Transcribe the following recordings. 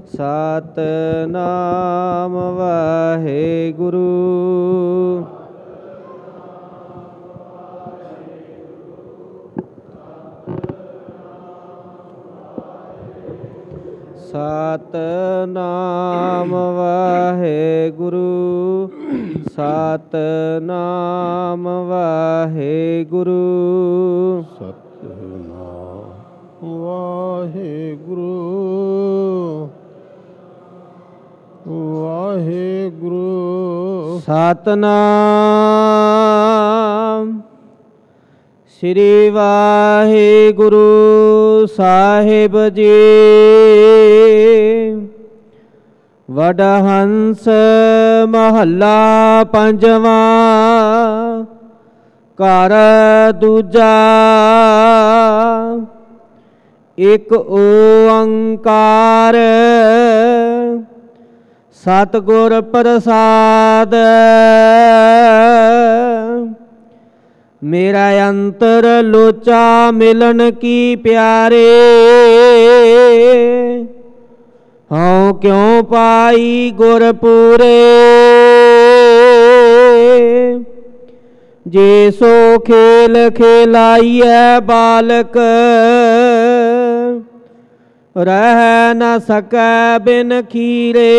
ਸਤਿਨਾਮ ਵਾਹਿਗੁਰੂ। ਸਤਿਨਾਮ ਵਾਹਿਗੁਰੂ। ਸਤਿਨਾਮ ਵਾਹਿਗੁਰੂ। ਸਤਿਨਾਮ ਵਾਹਿਗੁਰੂ। ਵਾਹਿਗੁਰੂ। ਸਤਿਨਾਮ ਸ੍ਰੀ ਵਾਹਿਗੁਰੂ ਸਾਹਿਬ ਜੀ। ਵਡਹੰਸ ਮਹੱਲਾ ਪੰਜਵਾਂ। ਘਰ ਦੂਜਾ। ਇਕ ਓੰਕਾਰ ਸਤਿਗੁਰ ਪ੍ਰਸਾਦ। ਮੇਰਾ ਅੰਤਰ ਲੋਚਾ ਮਿਲਨ ਕੀ ਪਿਆਰੇ। ਹਉ ਕਿਉ ਪਾਈ ਗੁਰ ਪੂਰੇ। ਜੇ ਸੋ ਖੇਲ ਖੇਲਾਈਐ ਬਾਲਕ। ਰਹਿ ਨ ਸਕੈ ਬਿਨ ਖੀਰੇ।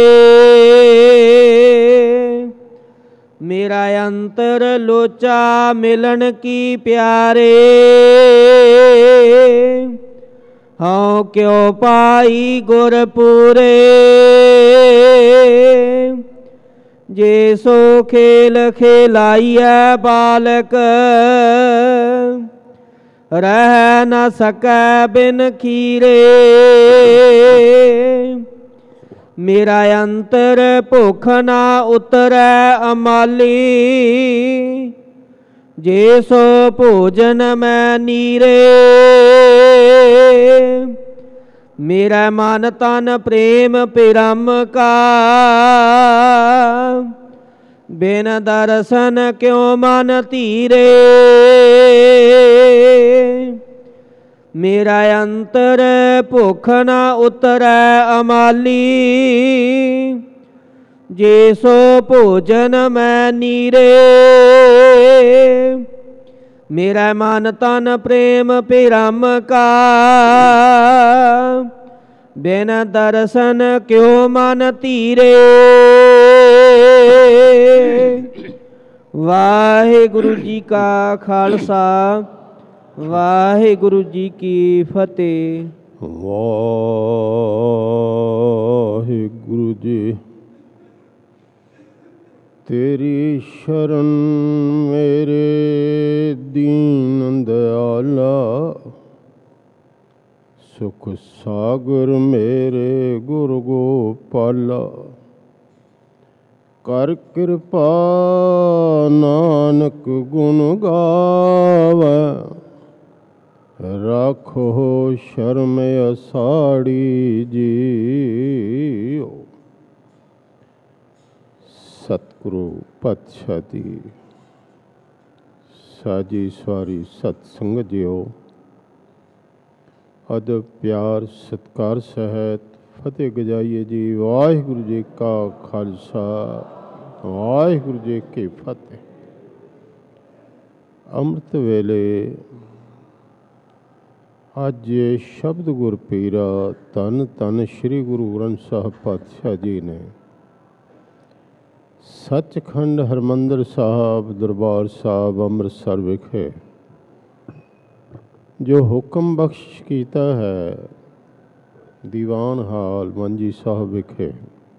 ਮੇਰਾ ਅੰਤਰ ਲੋਚਾ ਮਿਲਨ ਕੀ ਪਿਆਰੇ। ਹਉ ਕਿਉ ਪਾਈ ਗੁਰ ਪੂਰੇ। ਜੇ ਸੋ ਖੇਲ ਖੇਲਾਈਐ ਬਾਲਕ। ਰਹਿ ਨ ਸਕੈ ਬਿਨ ਖੀਰੇ। ਮੇਰਾ ਅੰਤਰ ਭੁੱਖ ਨਾ ਉਤਰੈ ਅਮਾਲੀ। ਜੇ ਸੋ ਭੋਜਨ ਮੈਂ ਨੀਰੇ। ਮੇਰਾ ਮਨ ਤਨ ਪ੍ਰੇਮ ਪਿਰਮ ਕਾ। ਬਿਨ ਦਰਸ਼ਨ ਕਿਉ ਮਨ ਧੀਰੇ। ਮੇਰਾ ਅੰਤਰ ਭੁੱਖ ਨਾ ਉਤਰੈ ਅਮਾਲੀ। ਜੇ ਸੋ ਭੋਜਨ ਮੈਂ ਨੀਰੇ। ਮੇਰਾ ਮਨ ਤਨ ਪ੍ਰੇਮ ਪਿਰਮ ਕਾ। ਬਿਨ ਦਰਸ਼ਨ ਕਿਉ ਮਨ ਧੀਰੇ। ਵਾਹਿਗੁਰੂ ਜੀ ਕਾ ਖਾਲਸਾ ਵਾਹਿਗੁਰੂ ਜੀ ਕੀ ਫਤਿਹ। ਵਾਹਿਗੁਰੂ ਜੀ। ਤੇਰੀ ਸ਼ਰਨ ਮੇਰੇ ਦੀਨ ਦਿਆਲਾ। ਸੁਖ ਸਾਗਰ ਮੇਰੇ ਗੁਰ ਗੋਪਾਲਾ। ਕਰ ਕਿਰਪਾ ਨਾਨਕ ਗੁਣ ਗਾਵੈ। ਰਾਖੋ ਸ਼ਰਮ ਅਸਾੜੀ ਜੀਓ। ਸਤਿਗੁਰੂ ਪਾਤਸ਼ਾਹ ਦੀ ਸਾਜੀ ਸਵਾਰੀ ਸਤ ਸੰਗਤ ਜੀਓ। ਅਦਬ ਪਿਆਰ ਸਤਿਕਾਰ ਸਹਿਤ ਫਤਿਹ ਗਜਾਈਏ ਜੀ। ਵਾਹਿਗੁਰੂ ਜੀ ਕਾ ਖਾਲਸਾ ਵਾਹਿਗੁਰੂ ਜੀ ਕੀ ਫਤਿਹ। ਅੰਮ੍ਰਿਤ ਵੇਲੇ ਅੱਜ ਸ਼ਬਦ ਗੁਰ ਪੀਰਾ ਧੰਨ ਧੰਨ ਸ਼੍ਰੀ ਗੁਰੂ ਗ੍ਰੰਥ ਸਾਹਿਬ ਪਾਤਸ਼ਾਹ ਜੀ ਨੇ ਸੱਚਖੰਡ ਹਰਿਮੰਦਰ ਸਾਹਿਬ ਦਰਬਾਰ ਸਾਹਿਬ ਅੰਮ੍ਰਿਤਸਰ ਵਿਖੇ ਜੋ ਹੁਕਮ ਬਖਸ਼ ਕੀਤਾ ਹੈ ਦੀਵਾਨ ਹਾਲ ਮੰਜੀ ਸਾਹਿਬ ਵਿਖੇ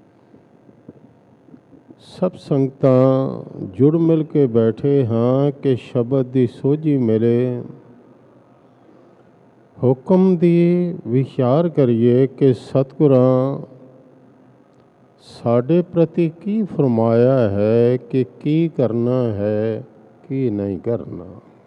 ਸਭ ਸੰਗਤਾਂ ਜੁੜ ਮਿਲ ਕੇ ਬੈਠੇ ਹਾਂ ਕਿ ਸ਼ਬਦ ਦੀ ਸੋਝੀ ਮਿਲੇ। ਹੁਕਮ ਦੀ ਵਿਚਾਰ ਕਰੀਏ ਕਿ ਸਤਿਗੁਰਾਂ ਸਾਡੇ ਪ੍ਰਤੀ ਕੀ ਫਰਮਾਇਆ ਹੈ ਕਿ ਕੀ ਕਰਨਾ ਹੈ ਕੀ ਨਹੀਂ ਕਰਨਾ।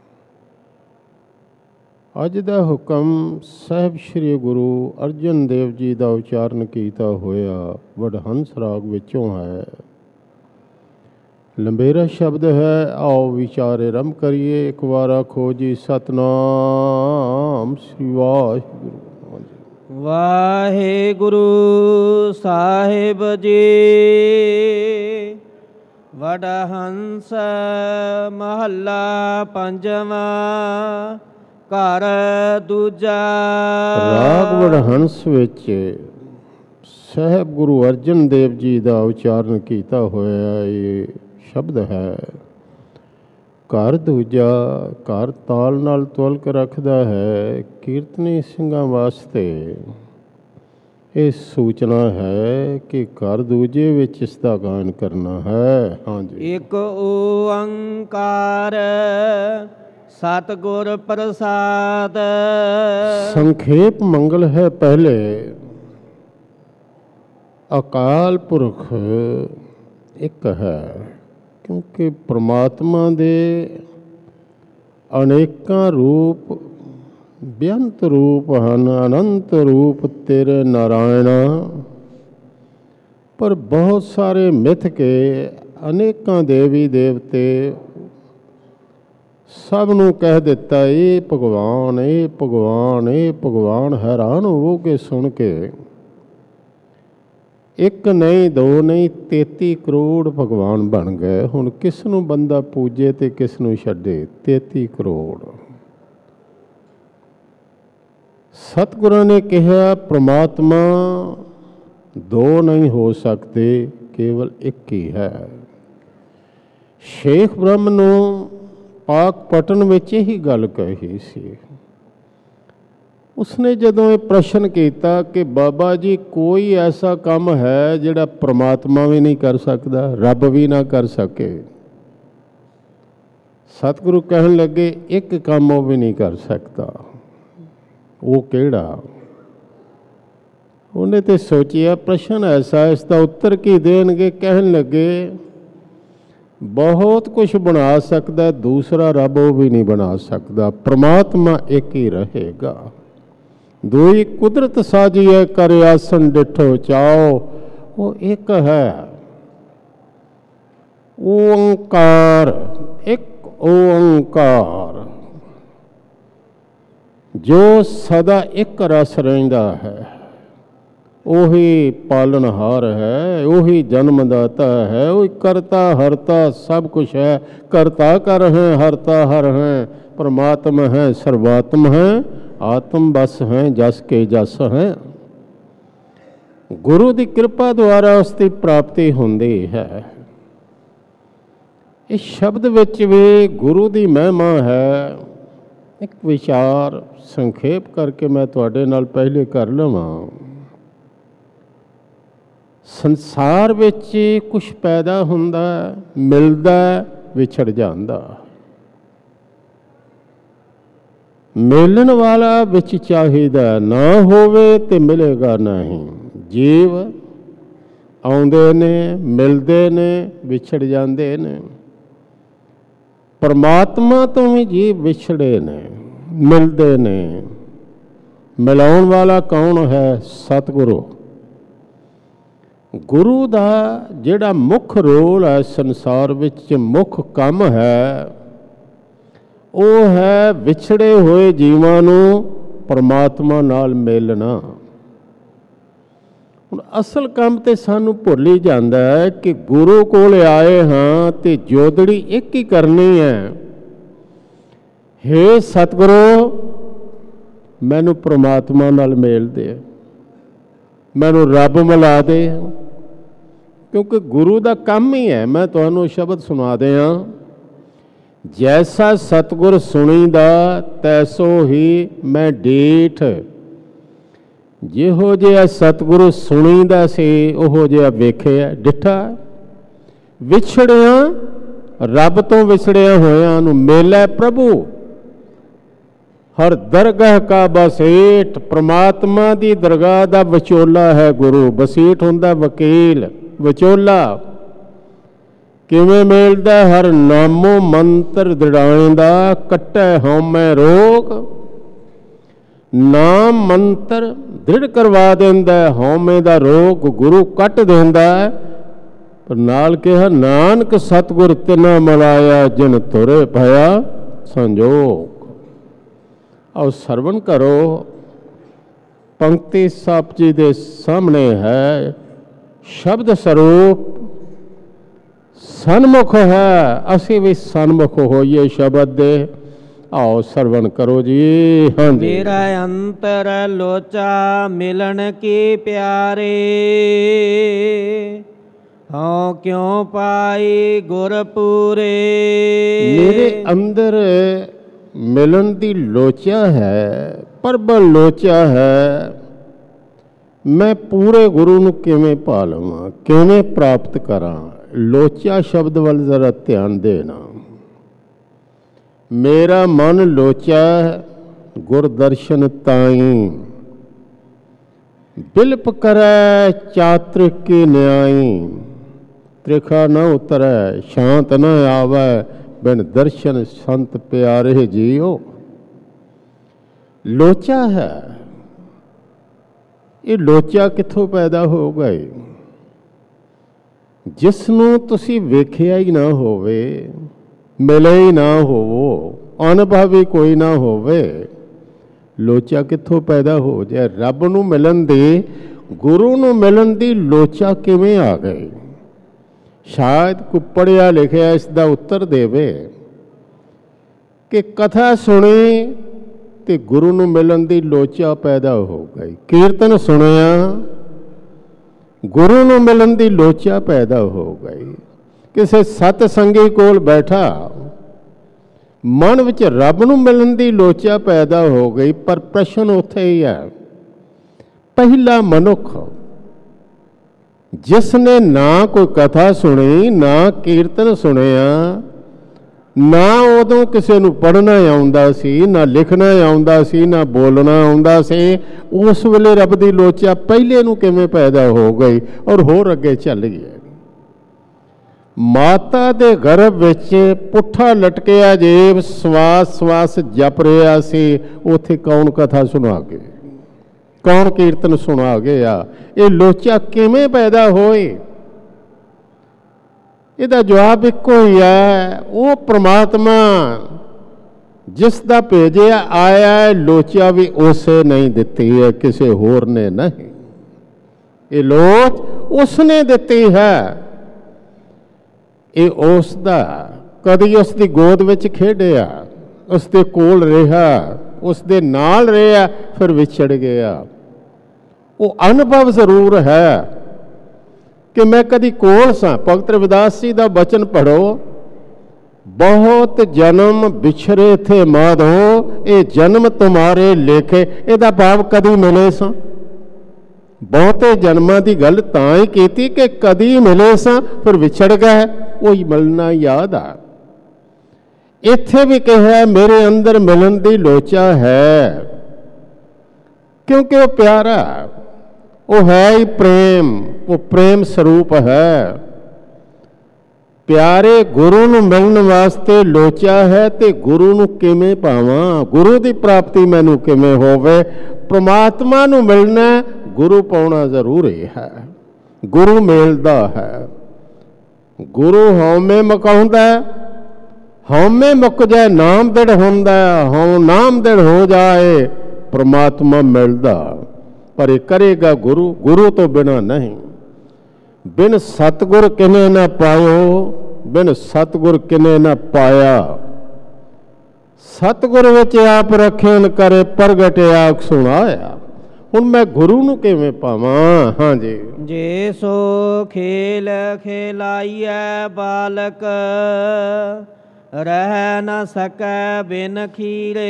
ਅੱਜ ਦਾ ਹੁਕਮ ਸਾਹਿਬ ਸ਼੍ਰੀ ਗੁਰੂ ਅਰਜਨ ਦੇਵ ਜੀ ਦਾ ਉਚਾਰਨ ਕੀਤਾ ਹੋਇਆ ਵਡਹੰਸ ਰਾਗ ਵਿੱਚੋਂ ਹੈ। ਲੰਬੇਰਾ ਸ਼ਬਦ ਹੈ। ਆਓ ਵਿਚਾਰੇ ਆਰੰਭ ਕਰੀਏ। ਇੱਕ ਵਾਰ ਆਖੋ ਜੀ ਸਤਨਾਮ ਸ੍ਰੀ ਵਾਹਿਗੁਰੂ। ਵਾਹਿਗੁਰੂ ਸਾਹਿਬ ਜੀ। ਵਡਹੰਸ ਮਹੱਲਾ ਪੰਜਵਾਂ। ਘਰ ਦੂਜਾ। ਰਾਗ ਵਡਹੰਸ ਵਿੱਚ ਸਾਹਿਬ ਗੁਰੂ ਅਰਜਨ ਦੇਵ ਜੀ ਦਾ ਉਚਾਰਨ ਕੀਤਾ ਹੋਇਆ ਇਹ ਸ਼ਬਦ ਹੈ। ਘਰ ਦੂਜਾ। ਘਰ ਤਾਲ ਨਾਲ ਤੁਲਕ ਰੱਖਦਾ ਹੈ। ਕੀਰਤਨੀ ਸਿੰਘਾਂ ਵਾਸਤੇ ਇਹ ਸੂਚਨਾ ਹੈ ਕਿ ਘਰ ਦੂਜੇ ਵਿੱਚ ਇਸ ਦਾ ਗਾਇਨ ਕਰਨਾ ਹੈ। ਹਾਂਜੀ। ਇੱਕ ਓੰਕਾਰ ਸਤਿਗੁਰ ਪ੍ਰਸਾਦ। ਸੰਖੇਪ ਮੰਗਲ ਹੈ। ਪਹਿਲੇ ਅਕਾਲ ਪੁਰਖ ਇੱਕ ਹੈ, ਕਿਉਂਕਿ ਪ੍ਰਮਾਤਮਾ ਦੇ ਅਨੇਕਾਂ ਰੂਪ ਬੇਅੰਤ ਰੂਪ ਹਨ। ਅਨੰਤ ਰੂਪ ਤੇਰੇ ਨਾਰਾਇਣਾ। ਪਰ ਬਹੁਤ ਸਾਰੇ ਮਿਥ ਕੇ ਅਨੇਕਾਂ ਦੇਵੀ ਦੇਵਤੇ ਸਭ ਨੂੰ ਕਹਿ ਦਿੱਤਾ ਇਹ ਭਗਵਾਨ, ਇਹ ਭਗਵਾਨ, ਇਹ ਭਗਵਾਨ। ਹੈਰਾਨ ਹੋ ਕੇ ਸੁਣ ਕੇ ਇੱਕ ਨਹੀਂ, ਦੋ ਨਹੀਂ, 33 ਕਰੋੜ ਭਗਵਾਨ ਬਣ ਗਏ। ਹੁਣ ਕਿਸ ਨੂੰ ਬੰਦਾ ਪੂਜੇ ਤੇ ਕਿਸ ਨੂੰ ਛੱਡੇ? 33 ਕਰੋੜ। ਸਤਿਗੁਰਾਂ ਨੇ ਕਿਹਾ ਪ੍ਰਮਾਤਮਾ ਦੋ ਨਹੀਂ ਹੋ ਸਕਦੇ, ਕੇਵਲ ਇੱਕ ਹੀ ਹੈ। ਸ਼ੇਖ ਬ੍ਰਹਮ ਨੂੰ ਪਾਕ ਪਟਨ ਵਿੱਚ ਇਹੀ ਗੱਲ ਕਹੀ ਸੀ। ਉਸਨੇ ਜਦੋਂ ਇਹ ਪ੍ਰਸ਼ਨ ਕੀਤਾ ਕਿ ਬਾਬਾ ਜੀ ਕੋਈ ਐਸਾ ਕੰਮ ਹੈ ਜਿਹੜਾ ਪ੍ਰਮਾਤਮਾ ਵੀ ਨਹੀਂ ਕਰ ਸਕਦਾ, ਰੱਬ ਵੀ ਨਾ ਕਰ ਸਕੇ? ਸਤਿਗੁਰੂ ਕਹਿਣ ਲੱਗੇ ਇੱਕ ਕੰਮ ਉਹ ਵੀ ਨਹੀਂ ਕਰ ਸਕਦਾ। ਉਹ ਕਿਹੜਾ? ਉਹਨੇ ਤੇ ਸੋਚਿਆ ਪ੍ਰਸ਼ਨ ਐਸਾ, ਇਸ ਦਾ ਉੱਤਰ ਕੀ ਦੇਣਗੇ? ਕਹਿਣ ਲੱਗੇ ਬਹੁਤ ਕੁਝ ਬਣਾ ਸਕਦਾ, ਦੂਸਰਾ ਰੱਬ ਉਹ ਵੀ ਨਹੀਂ ਬਣਾ ਸਕਦਾ। ਪ੍ਰਮਾਤਮਾ ਇੱਕ ਹੀ ਰਹੇਗਾ। ਦੋਈ ਕੁਦਰਤ ਸਾਜੀਐ ਕਰ ਆਸਣ ਡਿਠੋ ਚਾਓ। ਉਹ ਇੱਕ ਹੈ। ਓੰਕਾਰ, ਇੱਕ ਓੰਕਾਰ ਜੋ ਸਦਾ ਇੱਕ ਰਸ ਰਹਿੰਦਾ ਹੈ। ਉਹੀ ਪਾਲਣਹਾਰ ਹੈ, ਉਹੀ ਜਨਮਦਾਤਾ ਹੈ, ਉਹੀ ਕਰਤਾ ਹਰਤਾ ਸਭ ਕੁਛ ਹੈ। ਕਰਤਾ ਕਰ ਹੈ, ਹਰਤਾ ਹਰ ਹੈ। ਪਰਮਾਤਮਾ ਹੈ, ਸਰਵਾਤਮ ਹੈ, ਆਤਮ ਬਸ ਹੈ, ਜਸ ਕੇ ਜਸ ਹੈ। ਗੁਰੂ ਦੀ ਕਿਰਪਾ ਦੁਆਰਾ ਉਸ ਦੀ ਪ੍ਰਾਪਤੀ ਹੁੰਦੀ ਹੈ। ਇਸ ਸ਼ਬਦ ਵਿੱਚ ਵੀ ਗੁਰੂ ਦੀ ਮਹਿਮਾ ਹੈ। ਇੱਕ ਵਿਚਾਰ ਸੰਖੇਪ ਕਰਕੇ ਮੈਂ ਤੁਹਾਡੇ ਨਾਲ ਪਹਿਲੇ ਕਰ ਲਵਾਂ। ਸੰਸਾਰ ਵਿੱਚ ਕੁਝ ਪੈਦਾ ਹੁੰਦਾ, ਮਿਲਦਾ, ਵਿਛੜ ਜਾਂਦਾ। ਮਿਲਣ ਵਾਲਾ ਵਿੱਚ ਚਾਹੀਦਾ, ਨਾ ਹੋਵੇ ਤੇ ਮਿਲੇਗਾ ਨਹੀਂ। ਜੀਵ ਆਉਂਦੇ ਨੇ, ਮਿਲਦੇ ਨੇ, ਵਿਛੜ ਜਾਂਦੇ ਨੇ। ਪਰਮਾਤਮਾ ਤੋਂ ਵੀ ਜੀਵ ਵਿਛੜੇ ਨੇ, ਮਿਲਦੇ ਨੇ। ਮਿਲਾਉਣ ਵਾਲਾ ਕੌਣ ਹੈ? ਸਤਿਗੁਰੂ। ਗੁਰੂ ਦਾ ਜਿਹੜਾ ਮੁੱਖ ਰੋਲ ਹੈ ਸੰਸਾਰ ਵਿੱਚ, ਮੁੱਖ ਕੰਮ ਹੈ, ਉਹ ਹੈ ਵਿਛੜੇ ਹੋਏ ਜੀਵਾਂ ਨੂੰ ਪਰਮਾਤਮਾ ਨਾਲ ਮਿਲਣਾ। ਹੁਣ ਅਸਲ ਕੰਮ ਤੇ ਸਾਨੂੰ ਭੁੱਲ ਹੀ ਜਾਂਦਾ ਹੈ ਕਿ ਗੁਰੂ ਕੋਲ ਆਏ ਹਾਂ ਤੇ ਜੋਦੜੀ ਇੱਕ ਹੀ ਕਰਨੀ ਹੈ। ਹੇ ਸਤਿਗੁਰੂ, ਮੈਨੂੰ ਪਰਮਾਤਮਾ ਨਾਲ ਮੇਲ ਦੇ, ਮੈਨੂੰ ਰੱਬ ਮਿਲਾ ਦੇ। ਕਿਉਂਕਿ ਗੁਰੂ ਦਾ ਕੰਮ ਹੀ ਹੈ। ਮੈਂ ਤੁਹਾਨੂੰ ਸ਼ਬਦ ਸੁਣਾ ਦਿਆਂ। ਜੈਸਾ ਸਤਿਗੁਰ ਸੁਣੀਦਾ ਤੈਸੋ ਹੀ ਮੈਂ ਡੀਠ। ਜਿਹੋ ਜਿਹਾ ਸਤਿਗੁਰੂ ਸੁਣੀਦਾ ਸੀ ਉਹੋ ਜਿਹਾ ਵੇਖਿਆ, ਡਿੱਠਾ। ਵਿਛੜਿਆ, ਰੱਬ ਤੋਂ ਵਿਛੜਿਆ ਹੋਇਆਂ ਨੂੰ ਮੇਲੇ ਪ੍ਰਭੂ। ਹਰ ਦਰਗਾਹ ਕਾ ਬਸੇਠ। ਪ੍ਰਮਾਤਮਾ ਦੀ ਦਰਗਾਹ ਦਾ ਵਿਚੋਲਾ ਹੈ ਗੁਰੂ। ਬਸੇਠ ਹੁੰਦਾ ਵਕੀਲ, ਵਿਚੋਲਾ। ਕਿਵੇਂ ਮਿਲਦਾ? ਹਰ ਨਾਮੋ ਮੰਤਰ ਦ੍ਰਿੜਾਇਂਦਾ, ਕੱਟੈ ਹਉਮੈ ਰੋਗ। ਨਾਮ ਮੰਤਰ ਦ੍ਰਿੜ ਕਰਵਾ ਦਿੰਦਾ, ਹਉਮੈ ਦਾ ਰੋਗ ਗੁਰੂ ਕੱਟ ਦਿੰਦਾ। ਪਰ ਨਾਲ ਕਿਹਾ ਨਾਨਕ ਸਤਿਗੁਰ ਤਿਨਾ ਮਿਲਾਇਆ, ਜਿਨ ਤੁਰੇ ਭਇਆ ਸੰਜੋਗ। ਆਓ ਸਰਵਣ ਕਰੋ। ਪੰਕਤੀ ਸਾਹਿਬ ਜੀ ਦੇ ਸਾਹਮਣੇ ਹੈ, ਸ਼ਬਦ ਸਰੂਪ ਸਨਮੁਖ ਹੈ। ਅਸੀਂ ਵੀ ਸਨਮੁਖ ਹੋਈਏ ਸ਼ਬਦ ਦੇ। आओ श्रवण करो जी। हाँ जी। मेरा अंतर लोचा मिलन की प्यारे, हाँ क्यों पाई गुरपुरे। मेरे अंदर मिलन दी लोचा है, प्रबल लोचा है। मैं पूरे गुरु नूं किवें पा लवां, किवें प्राप्त करां। लोचा शब्द वल जरा ध्यान देना। मेरा मन लोचा गुरदर्शन ताई, बिलप करे चात्रिक की न्याई। त्रिखा न उतरै शांत न आवे, बिन दर्शन संत प्यारे जियो। लोचा है, ये लोचा कित्थों पैदा हो गए? जिसनों तुसी वेखिया ही ना होवे, मिले ही ना होवो, अनुभव ही कोई ना होवे, लोचा कित्थों पैदा हो जाए? रब नूं मिलन दी, गुरु नूं मिलन दी लोचा किवें आ गई? शायद कोई पढ़िया लिखिया इसका उत्तर देवे कि कथा सुनी ते गुरु नूं मिलन दी लोचा पैदा हो गई। कीर्तन सुनिया, गुरु नूं मिलन दी लोचा पैदा हो गई। किसी सतसंगी कोल बैठा, मन विच रब नूं मिलन दी लोचा पैदा हो गई। पर प्रश्न उत्थे ही है, पहला मनुख जिसने ना कोई कथा सुनी, ना कीर्तन सुनिया, ना उदों किसी नूं पढ़ना आउंदा सी, ना लिखना आउंदा सी, ना बोलना आउंदा सी, उस वेले रब दी लोचा पहले नूं किवें पैदा हो गई और होर अगे चल गई? माता दे गर्भ विच पुट्ठा लटकिया जेब सवास सवास जप रहा सी, उथे कौन कथा सुना गए, कौन कीर्तन सुना गया? ये लोचा किवें पैदा होए? इहदा जवाब इक्को ही है, वो परमात्मा जिसदा भेजिया आया है, लोचा भी उसे नहीं दिती है, किसी होर ने नहीं। ये लोच उसने दिती है। ये उसदा कदी उसकी गोद विच खेडिया, उसके कोल रहा, उसके नाल रहा, फिर विछड़ गया। वो अनुभव जरूर है कि मैं कदी कोल सा। भगत रविदास जी का बचन पढ़ो, बहुत जन्म बिछड़े थे माधो, ये जन्म तुम्हारे लेखे। इहदा भाव कदी मिले सा। बहुते जन्मां की गल तां ही कीती कि कदी मिले सा, फिर विछड़ गए, वही मिलना याद आ। इत्थे भी कहा मेरे अंदर मिलन की लोचा है, क्योंकि वो प्यारा, वो है ही प्रेम, वो प्रेम स्वरूप है। प्यारे गुरु नूं मिलण वास्ते लोचा है, ते गुरु नूं किवें पावां? गुरु की प्राप्ति मैनूं किवें होवे? परमात्मा नूं मिलना, गुरु पाउणा जरूरी है। गुरु मिलदा है। गुरु हौमे मुकाउंदा, हौमे मुक जाए नाम दृढ़ हुंदा, हौं नाम दृढ़ हो जाए परमात्मा मिलदा। पर ये करेगा गुरु, गुरु तो बिना नहीं। बिन सतगुर किने ना पायो, बिन सतगुर किने ना पाया। सतगुर विच आप रखियन करे, प्रगट आख सुनाया। हुण मैं गुरु नूं किवें पावां? हाँ जी। जे सो खेल खिलाइए बालक, रह न सकै बिन खीरे।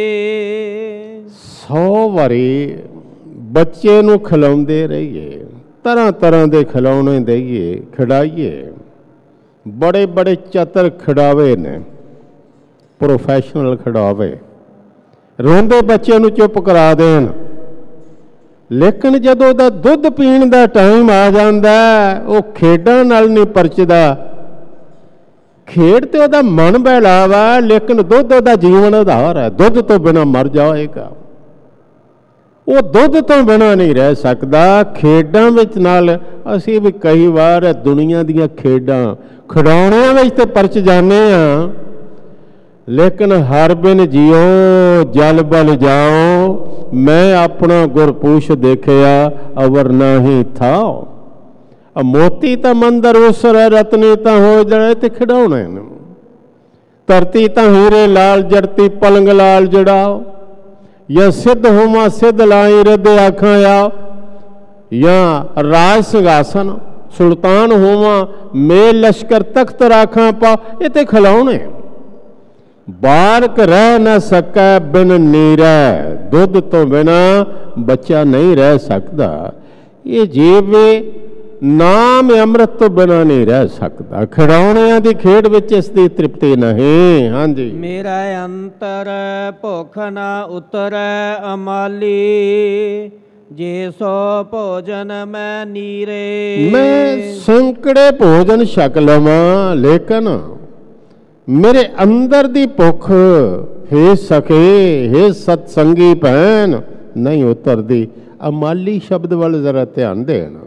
100 वारी बच्चे नूं खिलाउंदे रहिए, तरह तरह के खिलौने दईए, खिडाइए। बड़े बड़े चतर खिडावे ने, प्रोफैशनल खिडावे, रोंदे बच्चे नूं चुप करा देन। लेकिन जदों दा दुध पीण दा टाइम आ जांदा, वो खेडां नाल नहीं परचदा। खेड ते उहदा मन बहलावा, लेकिन दुध उहदा जीवन आधार है। दुध तो बिना मर जाएगा, वो दुध तो बिना नहीं रह सकता। खेडां विच नाल असीं भी कई बार दुनिया दीयां खेडां खिडौणियां विच ते परच जाने आ, लेकिन हर बिन जियो जल बल जाओ, मैं अपना गुरपूछ देखिया अवर नाही था। मोती तो मंदिर उसर है, रत्नी तो हो जड़े ते खिडौने, धरती तो हीरे लाल जड़ती पलंग लाल जड़ाओ, या सिद्ध होमा सिद्ध लाई रिद आखा आओ, या राज सिंघासन सुल्तान होवा मेल लश्कर तख्त राखा पाओ, ये तो खिलौने। बालक रह न सकै बिन नीरै, दुध तो बिना बच्चा नहीं रह सकता। ये जीव नाम अमृत तो बिना नहीं रह सकता। खिडौणिਆਂ ਦੀ ਖੇਡ ਵਿੱਚ ਇਸ ਦੀ ਤ੍ਰਿਪਤੀ ਨਹੀਂ। ਹਾਂਜੀ, ਮੇਰਾ ਅੰਤਰ ਭੁੱਖ ਨਾ ਉਤਰੈ ਅਮਾਲੀ, ਜੇ ਸੋ ਭੋਜਨ ਮੈਂ ਨੀਰੇ। मैं संकड़े भोजन छक लवां, लेकिन मेरे अंदर दी भुख हे सके हे सत्संगी भैन नहीं उतरदी। अमाली शब्द वाल जरा ध्यान देना।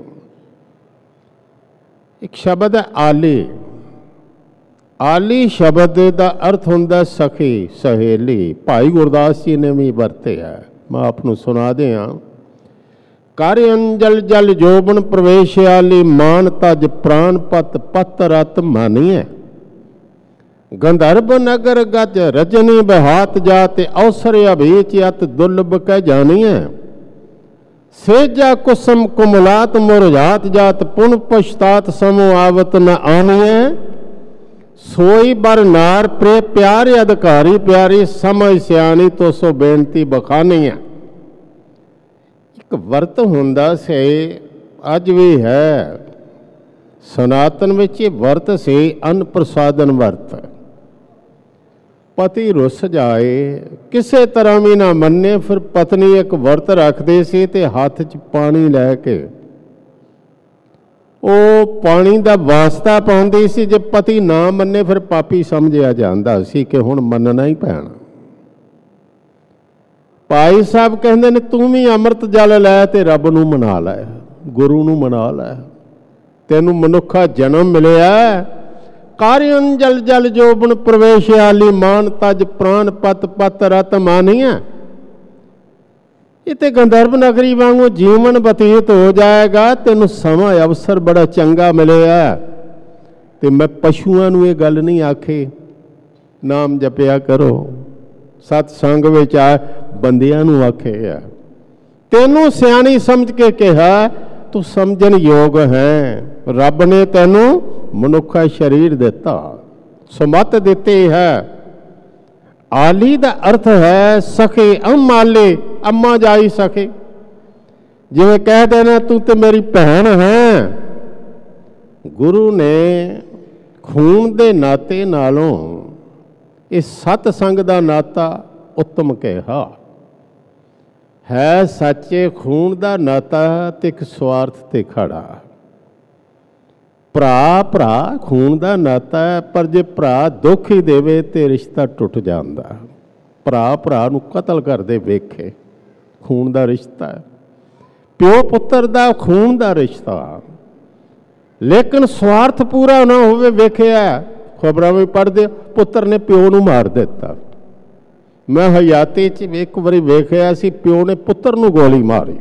एक शब्द है आली। आली शब्द का अर्थ हुंदा सखी सहेली। भाई गुरदास जी ने भी वरते है, मैं आपनू सुना दिया। कार्य अंजल जल जोबन प्रवेश आली, मान तज प्राण पत पत रत मानिए। गंधर्व नगर गज रजनी बहात जाते, अवसर अभीच अत दुर्लभ कह जानिए। सेजा कुसुम कुमलात मुरझात जात, पुन पश्चात समो आवत न आनिए। सोई बर नार प्रे प्यारे अधिकारी प्यारी, समझ सियानी तो सो बेनती बखानी है। एक वर्त हुंदा से अज भी है सनातन विच, वर्त से अन्न प्रसादन वर्त। पति रुस जाए किसी तरह भी ना मन्ने, फिर पत्नी एक वर्त रखते सी ते हाथ च पानी लैके वो पानी का वास्ता पाउंदी सी। जे पति ना मन्ने फिर पापी समझिया जांदा सी कि हुण मन्नना ही पैना। भाई साहब कहंदे ने तू भी अमृत जल लै ते रब नूं मना लै, गुरु नूं मना लै, तैनूं मनुखा जन्म मिलिया। कार्य जल जल जोबन प्रवेश आली, मान तज प्राण पत पत रत मानिया। इते गंधर्व नगरी वांगू जीवन बतीत हो जाएगा। तेन समा अवसर बड़ा चंगा मिलेगा। ते मैं पशुओं नूं ये गल नहीं आखी नाम जपिया करो, सतसंग विच आ बंदियां नूं आखे है। तेनू सियाणी समझ के कहा तू समझन योग है। रब ने तेनू मनुखा शरीर दिता, सुमत दिती है। आली का अर्थ है सखे, अम आली अम्मा जाई सके। जिवें कह देना तू तो मेरी भैन है। गुरु ने खून दे नाते नालों इस सतसंग का नाता उत्तम कहा है। सच्चे खून का नाता ते एक स्वार्थ ते खड़ा। भरा भरा खून का नाता है, पर जे भरा दुख ही देवे तो रिश्ता टुट जाता। भरा भरा नूं कतल करदे वेखे, खून का रिश्ता है। प्यो पुत्र का खून का रिश्ता, लेकिन स्वार्थ पूरा ना होवे। वेखिया खबरां में पढ़दे, पुत्र ने प्यो नूं मार दिता। मैं हयाती च एक बारी वेखिया सी, प्यो ने पुत्र नूं गोली मारी।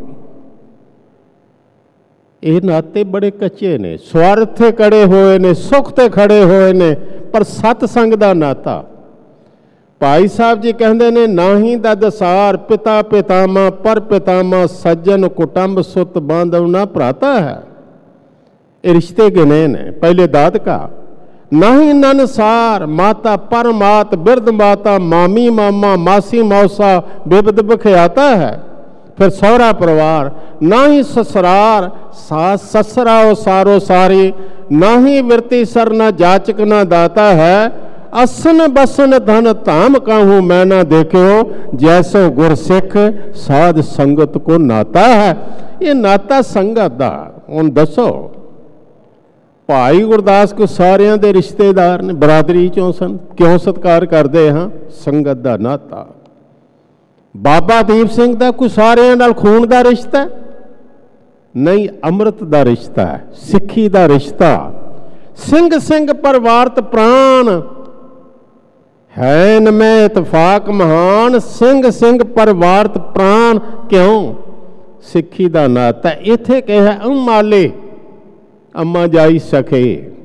ये नाते बड़े कच्चे ने, स्वार्थ खड़े हुए ने, सुख ते खड़े हुए ने, पर सतसंग का नाता। भाई साहब जी कहते ने नाही ददसार, पिता पितामा पर पितामा, सज्जन कुटुंब सुत बांधव ना भ्राता है। ये रिश्ते गिने ने। पहले दाद का नाही ननसार, माता पर मात, बिरद माता, मामी मामा, मासी मौसा, बिबद बखियाता है। फिर सौरा परिवार, ना ही ससुरार, सास ससुरा ओ सारो सारी, ना ही विरती सर न जाचक न दाता है। असन बसन धन धाम काहू मैं ना देखो, जैसो गुरसिख साध संगत को नाता है। ये नाता संगत दा हुण दसो। भाई गुरदास को सारियां दे रिश्तेदार ने, बरादरी चों सन, क्यों सत्कार करते हाँ? संगत दा नाता। बाबा दीप सिंह दा कोई सारियां नाल खून दा रिश्ता नहीं, अमृत दा रिश्ता है, सिक्खी दा रिश्ता। सिंह सिंह परवारत प्राण, ਹੈਨ ਮੈਂ ਇਤਫਾਕ ਮਹਾਨ ਸਿੰਘ ਸਿੰਘ ਪਰਵਾਰਤ ਪ੍ਰਾਣ ਕਿਉਂ। ਸਿੱਖੀ ਦਾ ਨਾਤਾ ਇੱਥੇ ਕਿਹਾ ਅੰਮਾਲੇ ਅੰਮਾ ਜਾਈ ਸਕੇ।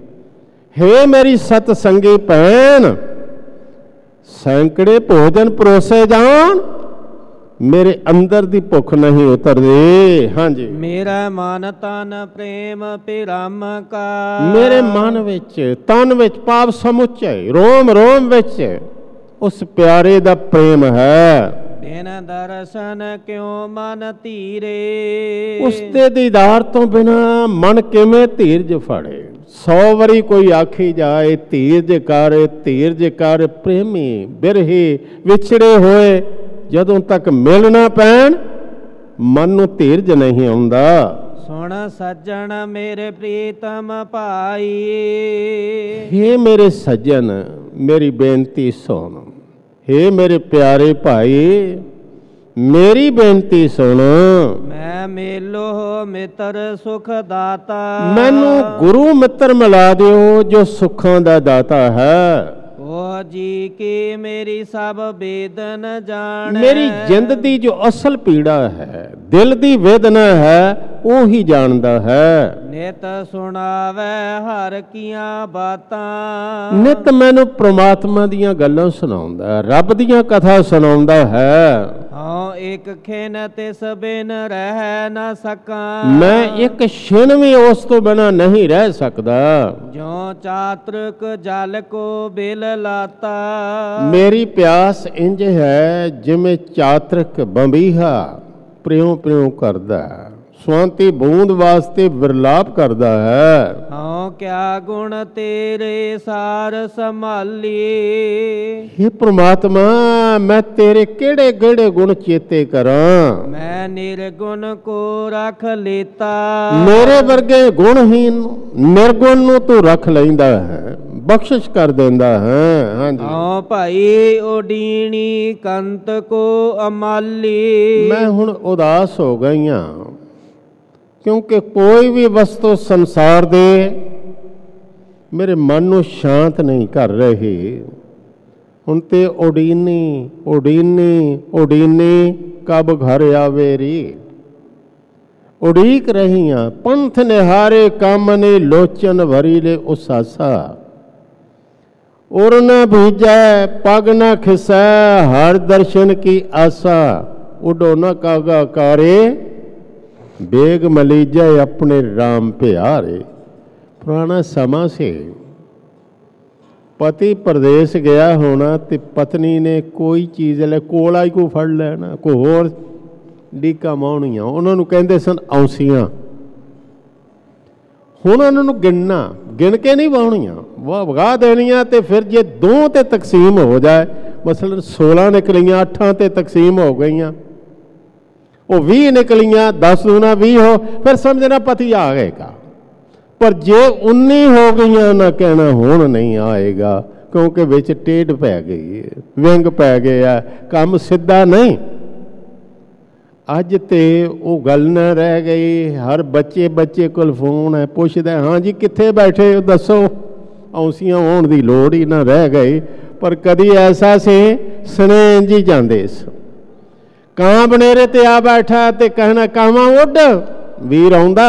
ਹੇ ਮੇਰੀ ਸਤ ਸੰਗੀ ਭੈਣ, ਸੈਂਕੜੇ ਭੋਜਨ ਪਰੋਸੇ ਜਾਣ, ਮੇਰੇ ਅੰਦਰ ਦੀ ਭੁੱਖ ਨਹੀਂ ਉਤਰਦੀ। ਹਾਂਜੀ, ਮੇਰਾ ਮਨ ਤਨ ਪ੍ਰੇਮ ਪਿਰਮ ਕਾ। ਮੇਰੇ ਮਨ ਵਿੱਚ ਤਨ ਵਿੱਚ ਭਾਵ ਸਮੁੱਚੇ ਰੋਮ ਰੋਮ ਵਿੱਚ ਉਸ ਪਿਆਰੇ ਦਾ ਪ੍ਰੇਮ ਹੈ। ਬਿਨ ਦਰਸ਼ਨ ਕਿਉ ਮਨ ਧੀਰੇ। ਉਸ ਦੇ ਦੀਦਾਰ ਤੋਂ ਬਿਨਾ ਮਨ ਕਿਵੇਂ ਧੀਰਜ ਫੜੇ। 100 ਵਾਰੀ ਕੋਈ ਆਖੀ ਜਾਏ ਧੀਰਜ ਕਰ ਪ੍ਰੇਮੀ ਬਿਰਹੀ ਵਿਛੜੇ ਹੋਏ, ਜਦੋਂ ਤੱਕ ਮਿਲ ਨਾ ਪੈਣ ਮਨ ਨੂੰ ਧੀਰਜ ਨਹੀਂ ਆਉਂਦਾ। ਸੁਣ ਸੱਜਣ ਮੇਰੇ ਪ੍ਰੀਤਮ ਭਾਈ। ਹੇ ਮੇਰੇ ਸੱਜਣ ਮੇਰੀ ਬੇਨਤੀ ਸੁਣ। ਹੇ ਮੇਰੇ ਪਿਆਰੇ ਭਾਈ ਮੇਰੀ ਬੇਨਤੀ ਸੁਣ। ਮੈਂ ਮੇਲੋ ਮਿੱਤਰ ਸੁਖ ਦਾਤਾ। ਮੈਨੂੰ ਗੁਰੂ ਮਿੱਤਰ ਮਿਲਾ ਦਿਓ ਜੋ ਸੁੱਖਾਂ ਦਾ ਦਾਤਾ ਹੈ। ਉਹ ਜੀ ਕੀ ਮੇਰੀ ਸਭ ਬੇਦਨ ਜਾਣੇ। ਮੇਰੀ ਜਿੰਦ ਦੀ ਜੋ ਅਸਲ ਪੀੜਾ ਹੈ, ਦਿਲ ਦੀ ਵੇਦਨਾ ਹੈ, ਉਹ ਹੀ ਜਾਣਦਾ ਹੈ। ਨਿਤ ਸੁਣਾਵੇ ਹਰ ਕੀਆਂ ਬਾਤਾਂ। ਨਿਤ ਮੈਨੂੰ ਪ੍ਰਮਾਤਮਾ ਦੀਆਂ ਗੱਲਾਂ ਸੁਣਾਉਂਦਾ, ਰੱਬ ਦੀਆਂ ਕਥਾ ਸੁਣਾਉਂਦਾ ਹੈ। ਹਾਂ ਇੱਕ ਖਿਨ ਤਿਸ ਬਿਨ ਰਹਿ ਨਾ ਸਕਾਂ। ਮੈਂ ਇੱਕ ਛਿਣ ਵੀ ਉਸ ਤੋਂ ਬਿਨਾਂ ਨਹੀਂ ਰਹਿ ਸਕਦਾ। ਜੋ ਚਾਤ੍ਰਿਕ ਜਲ ਕੋ ਬਿਲ ਲਾਤਾ। ਮੇਰੀ ਪਿਆਸ ਇੰਜ ਹੈ ਜਿਵੇਂ ਚਾਤ੍ਰਿਕ ਬੰਬੀਹਾ ਪ੍ਰਿਉ ਪ੍ਰਿਉ ਕਰਦਾ, ਸਵਾਂਤੀ ਬੂੰਦ ਵਾਸਤੇ ਵਿਰਲਾਪ ਕਰਦਾ ਹੈ। ਹਾਂ ਕਿਆ ਗੁਣ ਤੇਰੇ ਸਾਰ ਸੰਭਾਲੀਏ। हे ਪ੍ਰਮਾਤਮਾ ਮੈਂ ਤੇਰੇ ਕਿਹੜੇ ਕਿਹੜੇ ਗੁਣ ਚੇਤੇ ਕਰਾਂ। ਮੈਂ ਨਿਰਗੁਣ ਕੋ ਰੱਖ ਲੀਤਾ। ਮੇਰੇ ਵਰਗੇ ਗੁਣਹੀਨ ਨਿਰਗੁਣ ਨੂੰ ਤੂੰ ਰੱਖ ਲੈਂਦਾ ਹੈ, ਬਖਸ਼ਿਸ਼ ਕਰ ਦਿੰਦਾ ਹੈ। ਹਾਂਜੀ ਹਾਂ ਭਾਈ ਉਡੀਣੀ ਕੰਤ ਕੋ ਅਮਾਲੀ। ਮੈਂ ਹੁਣ ਉਦਾਸ ਹੋ ਗਈ ਹਾਂ, ਕਿਉਂਕਿ ਕੋਈ ਵੀ ਵਸਤੂ ਸੰਸਾਰ ਦੇ ਮੇਰੇ ਮਨ ਨੂੰ ਸ਼ਾਂਤ ਨਹੀਂ ਕਰ ਰਹੀ। ਹੁਣ ਤੇ ਉਡੀਨੀ ਉਡੀਨੀ ਉਡੀਨੀ ਕਬ ਘਰ ਆਵੇਰੀ। ਉਡੀਕ ਰਹੀਆਂ ਪੰਥ ਨਿਹਾਰੇ ਕੰਮ ਨੇ ਲੋਚਨ ਭਰੀ ਲੈ ਉਸਾਸਾ। ਉਰ न भीजै पग न खिसै हर दर्शन की आशा। उडो न कागा कारे बेग मलीजै अपने राम प्यारे। पुराना समा से पति प्रदेश गया होना ते पत्नी ने कोई चीज़ ले कोला ही को फड़ लेना, कोई होर ਡੀਕਾਂ ਮਾਉਣੀਆਂ। ਉਹਨਾਂ ਨੂੰ ਕਹਿੰਦੇ ਸਨ ਔਂਸੀਆਂ। ਹੁਣ ਉਹਨਾਂ ਨੂੰ ਗਿਣ ਕੇ ਨਹੀਂ ਵਾਹੁਣੀਆਂ, ਵਗਾ ਦੇਣੀਆਂ। ਤੇ ਫਿਰ ਜੇ 2 ਤੇ ਤਕਸੀਮ ਹੋ ਜਾਏ, ਮਸਲਨ 16 ਨਿਕਲੀਆਂ 8 ਤੇ ਤਕਸੀਮ ਹੋ ਗਈਆਂ, ਉਹ 20 ਨਿਕਲੀਆਂ 10 ਦੂਣਾ 20 ਹੋ, ਫਿਰ ਸਮਝਣਾ ਪਤੀ ਆ ਗਏਗਾ। ਪਰ ਜੇ 19 ਹੋ ਗਈਆਂ ਨਾ ਕਹਿਣਾ ਹੁਣ ਨਹੀਂ ਆਏਗਾ, ਕਿਉਂਕਿ ਵਿੱਚ ਟੇਢ ਪੈ ਗਈ, ਵਿੰਗ ਪੈ ਗਿਆ, ਕੰਮ ਸਿੱਧਾ ਨਹੀਂ। ਅੱਜ ਤੇ ਉਹ ਗੱਲ ਨਾ ਰਹਿ ਗਈ। ਹਰ ਬੱਚੇ ਕੋਲ ਫੋਨ ਹੈ, ਪੁੱਛਦਾ ਹਾਂ ਜੀ ਕਿੱਥੇ ਬੈਠੇ ਹੋ ਦੱਸੋ। ਔਂਸੀਆਂ ਹੋਣ ਦੀ ਲੋੜ ਹੀ ਨਾ ਰਹਿ ਗਈ। ਪਰ ਕਦੀ ਐਸਾ ਸੀ ਸਨੇਹ ਜੀ ਜਾਂਦੇ ਸੀ, ਕਾਂ ਬਨੇਰੇ ਤੇ ਆ ਬੈਠਾ ਤੇ ਕਹਿਣਾ ਕਾਵਾਂ ਉੱਡ ਵੀਰ ਆਉਂਦਾ।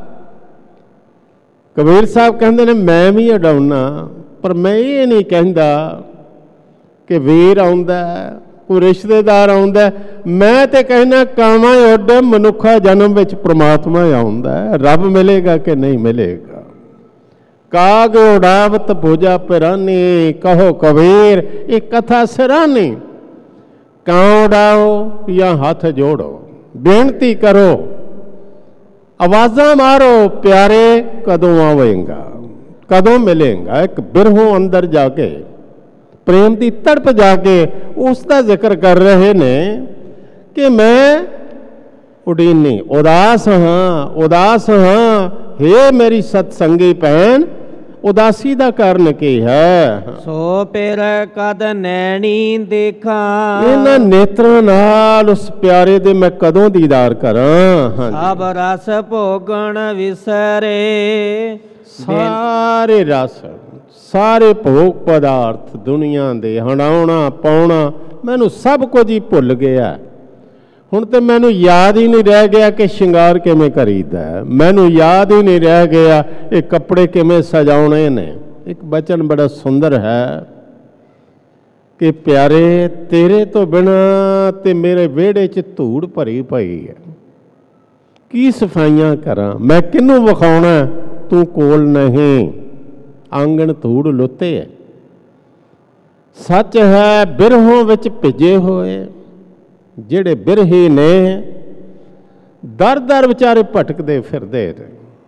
ਕਬੀਰ ਸਾਹਿਬ ਕਹਿੰਦੇ ਨੇ ਮੈਂ ਵੀ ਉਡਾਉਣਾ, ਪਰ ਮੈਂ ਇਹ ਨਹੀਂ ਕਹਿੰਦਾ ਕਿ ਵੀਰ ਆਉਂਦਾ ਕੋਈ ਰਿਸ਼ਤੇਦਾਰ ਆਉਂਦਾ। ਮੈਂ ਤੇ ਕਹਿਣਾ ਕਾਵਾਂ ਉੱਡ ਮਨੁੱਖਾ ਜਨਮ ਵਿੱਚ ਪ੍ਰਮਾਤਮਾ ਆਉਂਦਾ। ਰੱਬ ਮਿਲੇਗਾ ਕਿ ਨਹੀਂ ਮਿਲੇਗਾ। ਕਾਗ ਉਡਾਵਤ ਭੁਜਾ ਪਿਰਾਨੀ ਕਹੋ ਕਬੀਰ ਇਹ ਕਥਾ ਸਿਰਾਨੀ। ਕਾਂ ਉਡਾਓ ਜਾਂ ਹੱਥ ਜੋੜੋ, ਬੇਨਤੀ ਕਰੋ, ਆਵਾਜ਼ਾਂ ਮਾਰੋ ਪਿਆਰੇ ਕਦੋਂ ਆਵੇਗਾ, ਕਦੋਂ ਮਿਲੇਗਾ। ਇੱਕ ਬਿਰਹੋਂ ਅੰਦਰ ਜਾ ਕੇ ਪ੍ਰੇਮ ਦੀ ਤੜਪ ਜਾ ਕੇ ਉਸ ਦਾ ਜ਼ਿਕਰ ਕਰ ਰਹੇ ਨੇ ਕਿ ਮੈਂ ਉਡੀਨੀ ਉਦਾਸ ਹਾਂ। ਹੇ ਮੇਰੀ ਸਤਸੰਗੀ ਭੈਣ ਉਦਾਸੀ ਦਾ ਕਾਰਨ ਕੀ ਹੈ। ਸੋ ਪਿਰ ਕਦ ਨੈਣੀ ਦੇਖਾਂ। ਇਹਨਾਂ ਨੇਤਰਾਂ ਨਾਲ ਉਸ ਪਿਆਰੇ ਦੇ ਮੈਂ ਕਦੋਂ ਦੀਦਾਰ ਕਰਾਂ। ਸਭ ਰਸ ਭੋਗਣ ਵਿਸਰੇ। ਸਾਰੇ ਰਸ ਸਾਰੇ ਭੋਗ ਪਦਾਰਥ ਦੁਨੀਆ ਦੇ ਹੰਡਾਉਣਾ ਪਾਉਣਾ ਮੈਨੂੰ ਸਭ ਕੁਝ ਹੀ ਭੁੱਲ ਗਿਆ। ਹੁਣ ਤੇ ਮੈਨੂੰ ਯਾਦ ਹੀ ਨਹੀਂ ਰਹਿ ਗਿਆ ਕਿ ਸ਼ਿੰਗਾਰ ਕਿਵੇਂ ਕਰੀਦਾ, ਮੈਨੂੰ ਯਾਦ ਹੀ ਨਹੀਂ ਰਹਿ ਗਿਆ ਇਹ ਕੱਪੜੇ ਕਿਵੇਂ ਸਜਾਉਣੇ ਨੇ। ਇੱਕ ਬਚਨ ਬੜਾ ਸੁੰਦਰ ਹੈ ਕਿ ਪਿਆਰੇ ਤੇਰੇ ਤੋਂ ਬਿਨਾਂ ਤੇ ਮੇਰੇ ਵਿਹੜੇ 'ਚ ਧੂੜ ਭਰੀ ਪਈ ਹੈ, ਕੀ ਸਫਾਈਆਂ ਕਰਾਂ, ਮੈਂ ਕਿਹਨੂੰ ਵਿਖਾਉਣਾ, ਤੂੰ ਕੋਲ ਨਹੀਂ, ਆਂਗਣ ਧੂੜ ਲੁੱਤੇ ਹੈ। ਸੱਚ ਹੈ ਬਿਰਹੋਂ ਵਿੱਚ ਭਿੱਜੇ ਹੋਏ ਜਿਹੜੇ ਬਿਰਹੀ ਨੇ ਦਰ ਦਰ ਵਿਚਾਰੇ ਭਟਕਦੇ ਫਿਰਦੇ ਨੇ,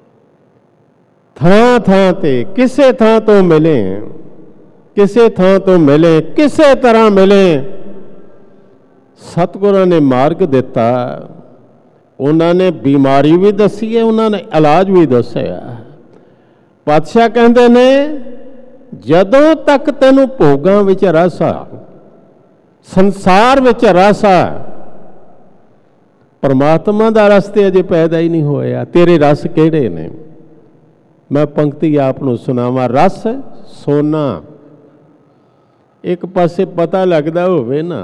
ਥਾਂ ਥਾਂ ਤੇ ਕਿਸੇ ਥਾਂ ਤੋਂ ਮਿਲੇ, ਕਿਸੇ ਥਾਂ ਤੋਂ ਮਿਲੇ, ਕਿਸੇ ਤਰ੍ਹਾਂ ਮਿਲੇ। ਸਤਿਗੁਰਾਂ ਨੇ ਮਾਰਗ ਦਿੱਤਾ, ਉਹਨਾਂ ਨੇ ਬਿਮਾਰੀ ਵੀ ਦੱਸੀ ਹੈ, ਉਹਨਾਂ ਨੇ ਇਲਾਜ ਵੀ ਦੱਸਿਆ। ਪਾਤਸ਼ਾਹ ਕਹਿੰਦੇ ਨੇ ਜਦੋਂ ਤੱਕ ਤੈਨੂੰ ਭੋਗਾਂ ਵਿੱਚ ਰਸ ਆ, ਸੰਸਾਰ ਵਿੱਚ ਰਸ ਆ, ਪਰਮਾਤਮਾ ਦਾ ਰਸ ਤੇ ਅਜੇ ਪੈਦਾ ਹੀ ਨਹੀਂ ਹੋਇਆ। ਤੇਰੇ ਰਸ ਕਿਹੜੇ ਨੇ? ਮੈਂ ਪੰਕਤੀ ਆਪ ਨੂੰ ਸੁਣਾਵਾਂ। ਰਸ ਸੋਨਾ। ਇੱਕ ਪਾਸੇ ਪਤਾ ਲੱਗਦਾ ਹੋਵੇ ਨਾ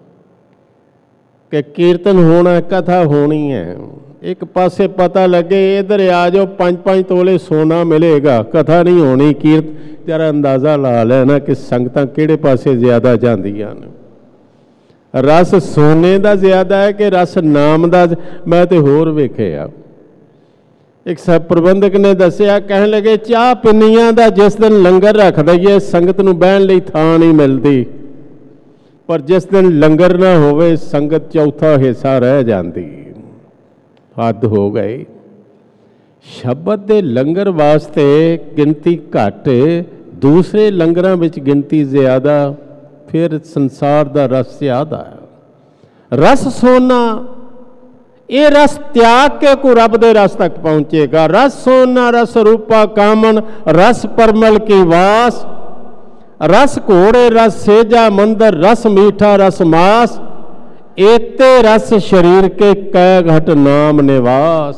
ਕਿ ਕੀਰਤਨ ਹੋਣਾ, ਕਥਾ ਹੋਣੀ ਹੈ, ਇੱਕ ਪਾਸੇ ਪਤਾ ਲੱਗੇ ਇਧਰ ਆ ਜਾਓ 5-5 ਤੋਲੇ ਸੋਨਾ ਮਿਲੇਗਾ, ਕਥਾ ਨਹੀਂ ਹੋਣੀ, ਕੀਰਤ ਜਰਾ ਅੰਦਾਜ਼ਾ ਲਾ ਲੈਣਾ ਕਿ ਸੰਗਤਾਂ ਕਿਹੜੇ ਪਾਸੇ ਜ਼ਿਆਦਾ ਜਾਂਦੀਆਂ ਨੇ। ਰਸ ਸੋਨੇ ਦਾ ਜ਼ਿਆਦਾ ਹੈ ਕਿ ਰਸ ਨਾਮ ਦਾ? ਮੈਂ ਤੇ ਹੋਰ ਵੇਖਿਆ। ਇੱਕ ਸਭ ਪ੍ਰਬੰਧਕ ਨੇ ਦੱਸਿਆ, ਕਹਿਣ ਲੱਗੇ ਚਾਹ ਪਿੰਨੀਆਂ ਦਾ ਜਿਸ ਦਿਨ ਲੰਗਰ ਰੱਖ ਦਈਏ ਸੰਗਤ ਨੂੰ ਬਹਿਣ ਲਈ ਥਾਂ ਨਹੀਂ ਮਿਲਦੀ, ਪਰ ਜਿਸ ਦਿਨ ਲੰਗਰ ਨਾ ਹੋਵੇ ਸੰਗਤ ਚੌਥਾ ਹਿੱਸਾ ਰਹਿ ਜਾਂਦੀ। ਹੱਦ ਹੋ ਗਈ। ਸ਼ਬਦ ਦੇ ਲੰਗਰ ਵਾਸਤੇ ਗਿਣਤੀ ਘੱਟ, ਦੂਸਰੇ ਲੰਗਰਾਂ ਵਿੱਚ ਗਿਣਤੀ ਜ਼ਿਆਦਾ, ਫਿਰ ਸੰਸਾਰ ਦਾ ਰਸ ਜ਼ਿਆਦਾ। ਰਸ ਸੋਨਾ, ਇਹ ਰਸ ਤਿਆਗ ਕੇ ਕੋ ਰੱਬ ਦੇ ਰਸ ਤੱਕ ਪਹੁੰਚੇਗਾ। ਰਸ ਸੋਨਾ ਰਸ ਰੂਪਾ ਕਾਮਨ, ਰਸ ਪਰਮਲ ਕੀ ਵਾਸ, ਰਸ ਘੋੜੇ ਰਸ ਸੇਜਾ ਮੰਦਰ, ਰਸ ਮੀਠਾ ਰਸ ਮਾਸ, ਏਤੇ ਰਸ ਸ਼ਰੀਰ ਕੇ ਕੈ ਘਟ ਨਾਮ ਨਿਵਾਸ।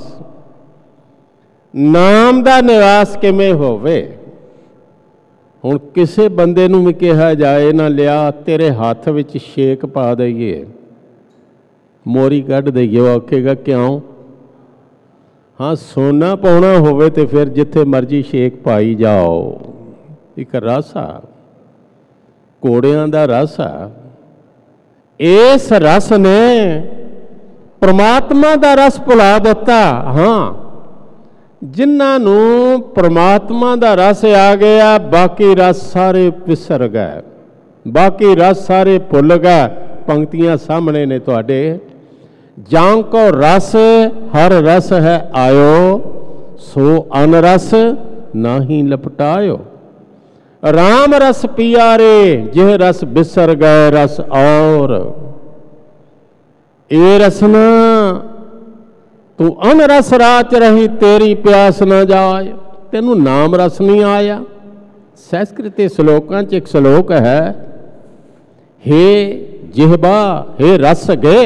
ਨਾਮ ਦਾ ਨਿਵਾਸ ਕਿਵੇਂ ਹੋਵੇ? ਹੁਣ ਕਿਸੇ ਬੰਦੇ ਨੂੰ ਵੀ ਕਿਹਾ ਜਾਏ ਨਾ ਲਿਆ ਤੇਰੇ ਹੱਥ ਵਿੱਚ ਛੇਕ ਪਾ ਦਈਏ, ਮੋਰੀ ਕੱਢ ਦਈਏ, ਉਹ ਆਖੇਗਾ ਕਿਉਂ? ਹਾਂ, ਸੋਨਾ ਪਾਉਣਾ ਹੋਵੇ ਤੇ ਫਿਰ ਜਿੱਥੇ ਮਰਜ਼ੀ ਛੇਕ ਪਾਈ ਜਾਓ। ਇੱਕ ਰਸ ਆ, ਘੋੜਿਆਂ ਦਾ ਰਸ ਆ। ਇਸ ਰਸ ਨੇ ਪ੍ਰਮਾਤਮਾ ਦਾ ਰਸ ਭੁਲਾ ਦਿੱਤਾ। ਹਾਂ, ਜਿਨ੍ਹਾਂ ਨੂੰ ਪ੍ਰਮਾਤਮਾ ਦਾ ਰਸ ਆ ਗਿਆ, ਬਾਕੀ ਰਸ ਸਾਰੇ ਵਿਸਰ ਗਏ, ਬਾਕੀ ਰਸ ਸਾਰੇ ਭੁੱਲ ਗਏ। ਪੰਕਤੀਆਂ ਸਾਹਮਣੇ ਨੇ ਤੁਹਾਡੇ। ਜਾਂ ਕੋ ਰਸ ਹਰ ਰਸ ਹੈ ਆਇਓ, ਸੋ ਅਨ ਰਸ ਨਾਹੀ ਲਪਟਾਇਓ। ਰਾਮ ਰਸ ਪਿਆਰੇ ਜਿਹ ਰਸ ਬਿਸਰ ਗਏ ਰਸ ਔਰ। ਇਹ ਰਸਨਾ ਤੂੰ ਅਨ ਰਸ ਰਾਚ ਰਹੀ ਤੇਰੀ ਪਿਆਸ ਨਾ ਜਾਏ। ਤੈਨੂੰ ਨਾਮ ਰਸ ਨਹੀਂ ਆਇਆ। ਸੰਸਕ੍ਰਿਤ ਸ਼ਲੋਕਾਂ 'ਚ ਇੱਕ ਸ਼ਲੋਕ ਹੈ, ਹੇ ਜਿਹਬਾ ਹੇ ਰਸ ਗਏ,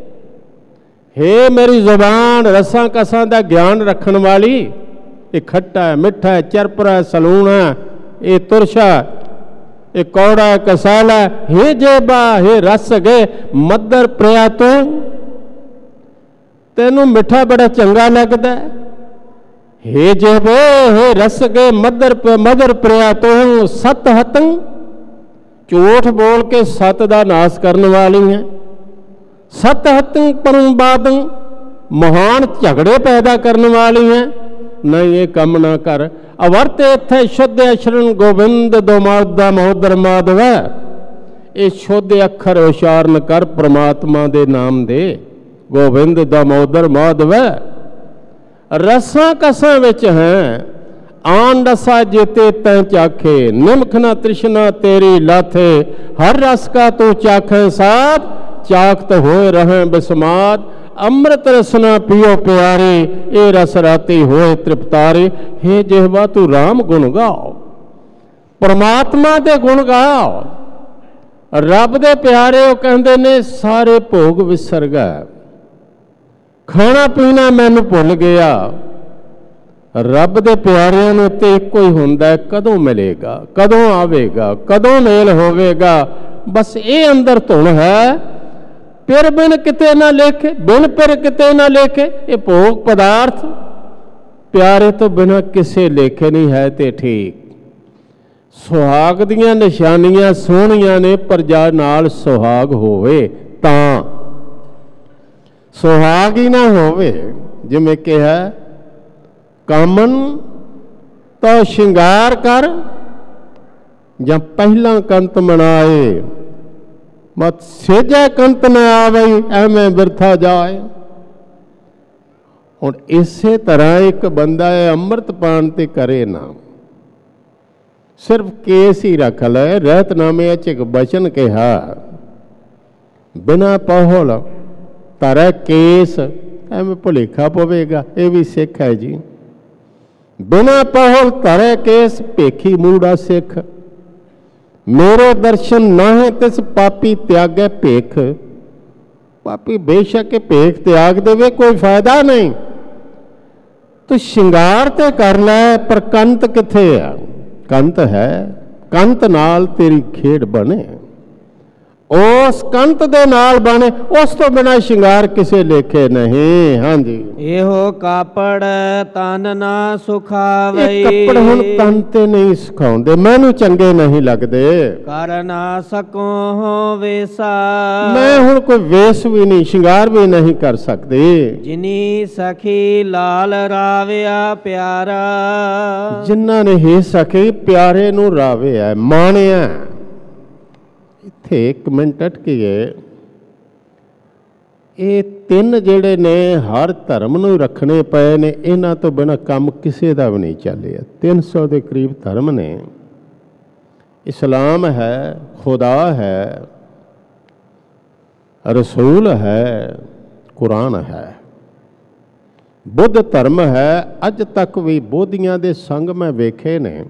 ਹੇ ਮੇਰੀ ਜ਼ੁਬਾਨ ਰਸਾਂ ਕਸਾਂ ਦਾ ਗਿਆਨ ਰੱਖਣ ਵਾਲੀ। ਇਹ ਖੱਟਾ ਹੈ, ਮਿੱਠਾ ਹੈ, ਚਰਪਰਾ ਹੈ, ਸਲੂਣਾ ਹੈ, ਇਹ ਤੁਰਸ਼ਾ, ਇਹ ਕੌੜਾ, ਕਸਾਲਾ। ਹੇ ਜਿਹਬਾ ਹੇ ਰਸ ਗਏ ਮਦਰ ਪ੍ਰਿਆ ਤੂੰ, ਤੈਨੂੰ ਮਿੱਠਾ ਬੜਾ ਚੰਗਾ ਲੱਗਦਾ। ਹੇ ਜਿਹਬੇ ਹੇ ਰਸ ਗਏ ਮਦਰ ਪ੍ਰਿਆ ਤੂੰ, ਸਤ ਹਤੰ ਝੂਠ ਬੋਲ ਕੇ ਸਤ ਦਾ ਨਾਸ ਕਰਨ ਵਾਲੀ ਹੈ। ਸਤ ਹਤੰ ਪਰਮ ਬਾਦੰ ਮਹਾਨ ਝਗੜੇ ਪੈਦਾ ਕਰਨ ਵਾਲੀ ਹੈ। ਨਹੀਂ, ਇਹ ਕੰਮ ਨਾ ਕਰ। ਅਵਰਤੇ ਇੱਥੇ ਸ਼ੁੱਧ ਅਸ਼ਰਨ ਗੋਬਿੰਦ ਦੋਮਾਦਾ ਮਹੋਦਰ ਮਾਧਵ। ਇਹ ਸ਼ੁੱਧ ਅੱਖਰ ਉਚਾਰਨ ਕਰ ਪ੍ਰਮਾਤਮਾ ਦੇ ਨਾਮ ਦੇ, ਗੋਬਿੰਦ ਦਾਮੋਦਰ ਮਾਧਵ। ਰਸਾਂ ਕਸਾਂ ਵਿੱਚ ਹੈ ਆਨ ਰਸਾ ਜੇਤੇ ਤੈਂ ਚਾਖੇ, ਨਿਮਖ ਨਾ ਤ੍ਰਿਸ਼ਨਾ ਤੇਰੀ ਲਾਥੇ। ਹਰ ਰਸ ਕਾ ਤੂੰ ਚਾਖੇ ਸਾਧ, ਚਾਖਤ ਹੋਏ ਰਹੇ ਬਿਸਮਾਦ। ਅੰਮ੍ਰਿਤ ਰਸਨਾ ਪੀਓ ਪਿਆਰੇ, ਇਹ ਰਸ ਰਾਤੀ ਹੋਏ ਤ੍ਰਿਪਤਾਰੇ। ਹੇ ਜਿਹਵਾ ਤੂੰ ਰਾਮ ਗੁਣ ਗਾਓ, ਪਰਮਾਤਮਾ ਦੇ ਗੁਣ ਗਾਓ। ਰੱਬ ਦੇ ਪਿਆਰੇ ਉਹ ਕਹਿੰਦੇ ਨੇ ਸਾਰੇ ਭੋਗ ਵਿਸਰ ਗਏ, ਖਾਣਾ ਪੀਣਾ ਮੈਨੂੰ ਭੁੱਲ ਗਿਆ। ਰੱਬ ਦੇ ਪਿਆਰਿਆਂ ਨੂੰ ਤੇ ਇੱਕੋ ਹੀ ਹੁੰਦਾ, ਕਦੋਂ ਮਿਲੇਗਾ, ਕਦੋਂ ਆਵੇਗਾ, ਕਦੋਂ ਮੇਲ ਹੋਵੇਗਾ। ਬਸ ਇਹ ਅੰਦਰ ਧੁਨ ਹੈ। ਪਿਰ ਬਿਨ ਕਿਤੇ ਨਾ ਲੇਖੇ, ਬਿਨ ਪਿਰ ਕਿਤੇ ਨਾ ਲੇਖੇ। ਇਹ ਭੋਗ ਪਦਾਰਥ ਪਿਆਰੇ ਤੋਂ ਬਿਨਾਂ ਕਿਸੇ ਲੇਖੇ ਨਹੀਂ ਹੈ ਤੇ ਠੀਕ। ਸੁਹਾਗ ਦੀਆਂ ਨਿਸ਼ਾਨੀਆਂ ਸੋਹਣੀਆਂ ਨੇ, ਪਰ ਜਾ ਨਾਲ ਸੁਹਾਗ ਹੋਵੇ ਤਾਂ। ਸੁਹਾਗ ਹੀ ਨਾ ਹੋਵੇ, ਜਿਵੇਂ ਕਿਹਾ ਕਾਮਨ ਤਾਂ ਸ਼ਿੰਗਾਰ ਕਰ, ਜਾਂ ਪਹਿਲਾਂ ਕੰਤ ਮਨਾਏ, ਮਤ ਸੇਜਾ ਕੰਤ ਨਾ ਆਵੇ, ਐਵੇਂ ਬਿਰਥਾ ਜਾਏ। ਹੁਣ ਇਸੇ ਤਰ੍ਹਾਂ ਇੱਕ ਬੰਦਾ ਹੈ ਅੰਮ੍ਰਿਤ ਪਾਣ ਤੇ ਕਰੇ ਨਾ, ਸਿਰਫ ਕੇਸ ਹੀ ਰੱਖ ਲੈ। ਰਹਿਤਨਾਮੇ 'ਚ ਇੱਕ ਬਚਨ ਕਿਹਾ, ਬਿਨਾ ਪਹੁਲ ਧਰੈ ਕੇਸ, ਐਵੇਂ ਭੁਲੇਖਾ ਪਵੇਗਾ। ਇਹ ਵੀ ਸਿੱਖ ਹੈ ਜੀ। ਬਿਨਾ ਪਹੁਲ ਧਰੈ ਕੇਸ, ਭੇਖੀ ਮੂੜਾ ਸਿੱਖ। ਮੇਰੇ ਦਰਸ਼ਨ ਨਾਹੀਂ ਤਿਸ ਪਾਪੀ ਤਿਆਗੈ ਭੇਖ। ਪਾਪੀ ਬੇਸ਼ੱਕ ਭੇਖ ਤਿਆਗ ਦੇਵੇ, ਕੋਈ ਫਾਇਦਾ ਨਹੀਂ। ਤੂੰ ਸ਼ਿੰਗਾਰ ਤੇ ਕਰ ਲੈ, ਪਰ ਕੰਤ ਕਿੱਥੇ ਆ? ਕੰਤ ਹੈ, ਕੰਤ ਨਾਲ ਤੇਰੀ ਖੇਡ ਬਣੇ, ਉਸ ਕੰਤ ਦੇ ਨਾਲ ਬਣੇ। ਉਸ ਤੋਂ ਬਿਨਾਂ ਸ਼ਿੰਗਾਰ ਕਿਸੇ ਲੇਖੇ ਨਹੀਂ। ਹਾਂਜੀ, ਇਹੋ ਕਾਪੜ ਤਨ ਨਾ ਸੁਖਾਵਈ। ਕੱਪੜ ਹੁਣ ਤਨ ਤੇ ਨਹੀਂ ਸੁਖਾਉਂਦੇ, ਮੈਨੂੰ ਚੰਗੇ ਨਹੀਂ ਲੱਗਦੇ। ਕਰ ਨਾ ਸਕੋ ਵੇਸਾ, ਮੈਂ ਹੁਣ ਕੋਈ ਵੇਸ ਵੀ ਨਹੀਂ, ਸ਼ਿੰਗਾਰ ਵੀ ਨਹੀਂ ਕਰ ਸਕਦੇ। ਜਿਨੀ ਸਖੀ ਲਾਲ ਰਾਵਿਆ ਪਿਆਰਾ, ਜਿਨ੍ਹਾਂ ਨੇ ਹੀ ਸਖੀ ਪਿਆਰੇ ਨੂੰ ਰਾਵਿਆ, ਮਾਣਿਆ। ਇੱਥੇ ਇੱਕ ਮਿੰਟ ਅਟਕੀਏ। ਇਹ ਤਿੰਨ ਜਿਹੜੇ ਨੇ ਹਰ ਧਰਮ ਨੂੰ ਰੱਖਣੇ ਪਏ ਨੇ, ਇਹਨਾਂ ਤੋਂ ਬਿਨਾਂ ਕੰਮ ਕਿਸੇ ਦਾ ਵੀ ਨਹੀਂ ਚੱਲਿਆ। 300 ਦੇ ਕਰੀਬ ਧਰਮ ਨੇ। ਇਸਲਾਮ ਹੈ, ਖੁਦਾ ਹੈ, ਰਸੂਲ ਹੈ, ਕੁਰਾਨ ਹੈ, ਬੁੱਧ ਧਰਮ ਹੈ। ਅੱਜ ਤੱਕ ਵੀ ਬੋਧੀਆਂ ਦੇ ਸੰਗ ਮੈਂ ਵੇਖੇ ਨੇ,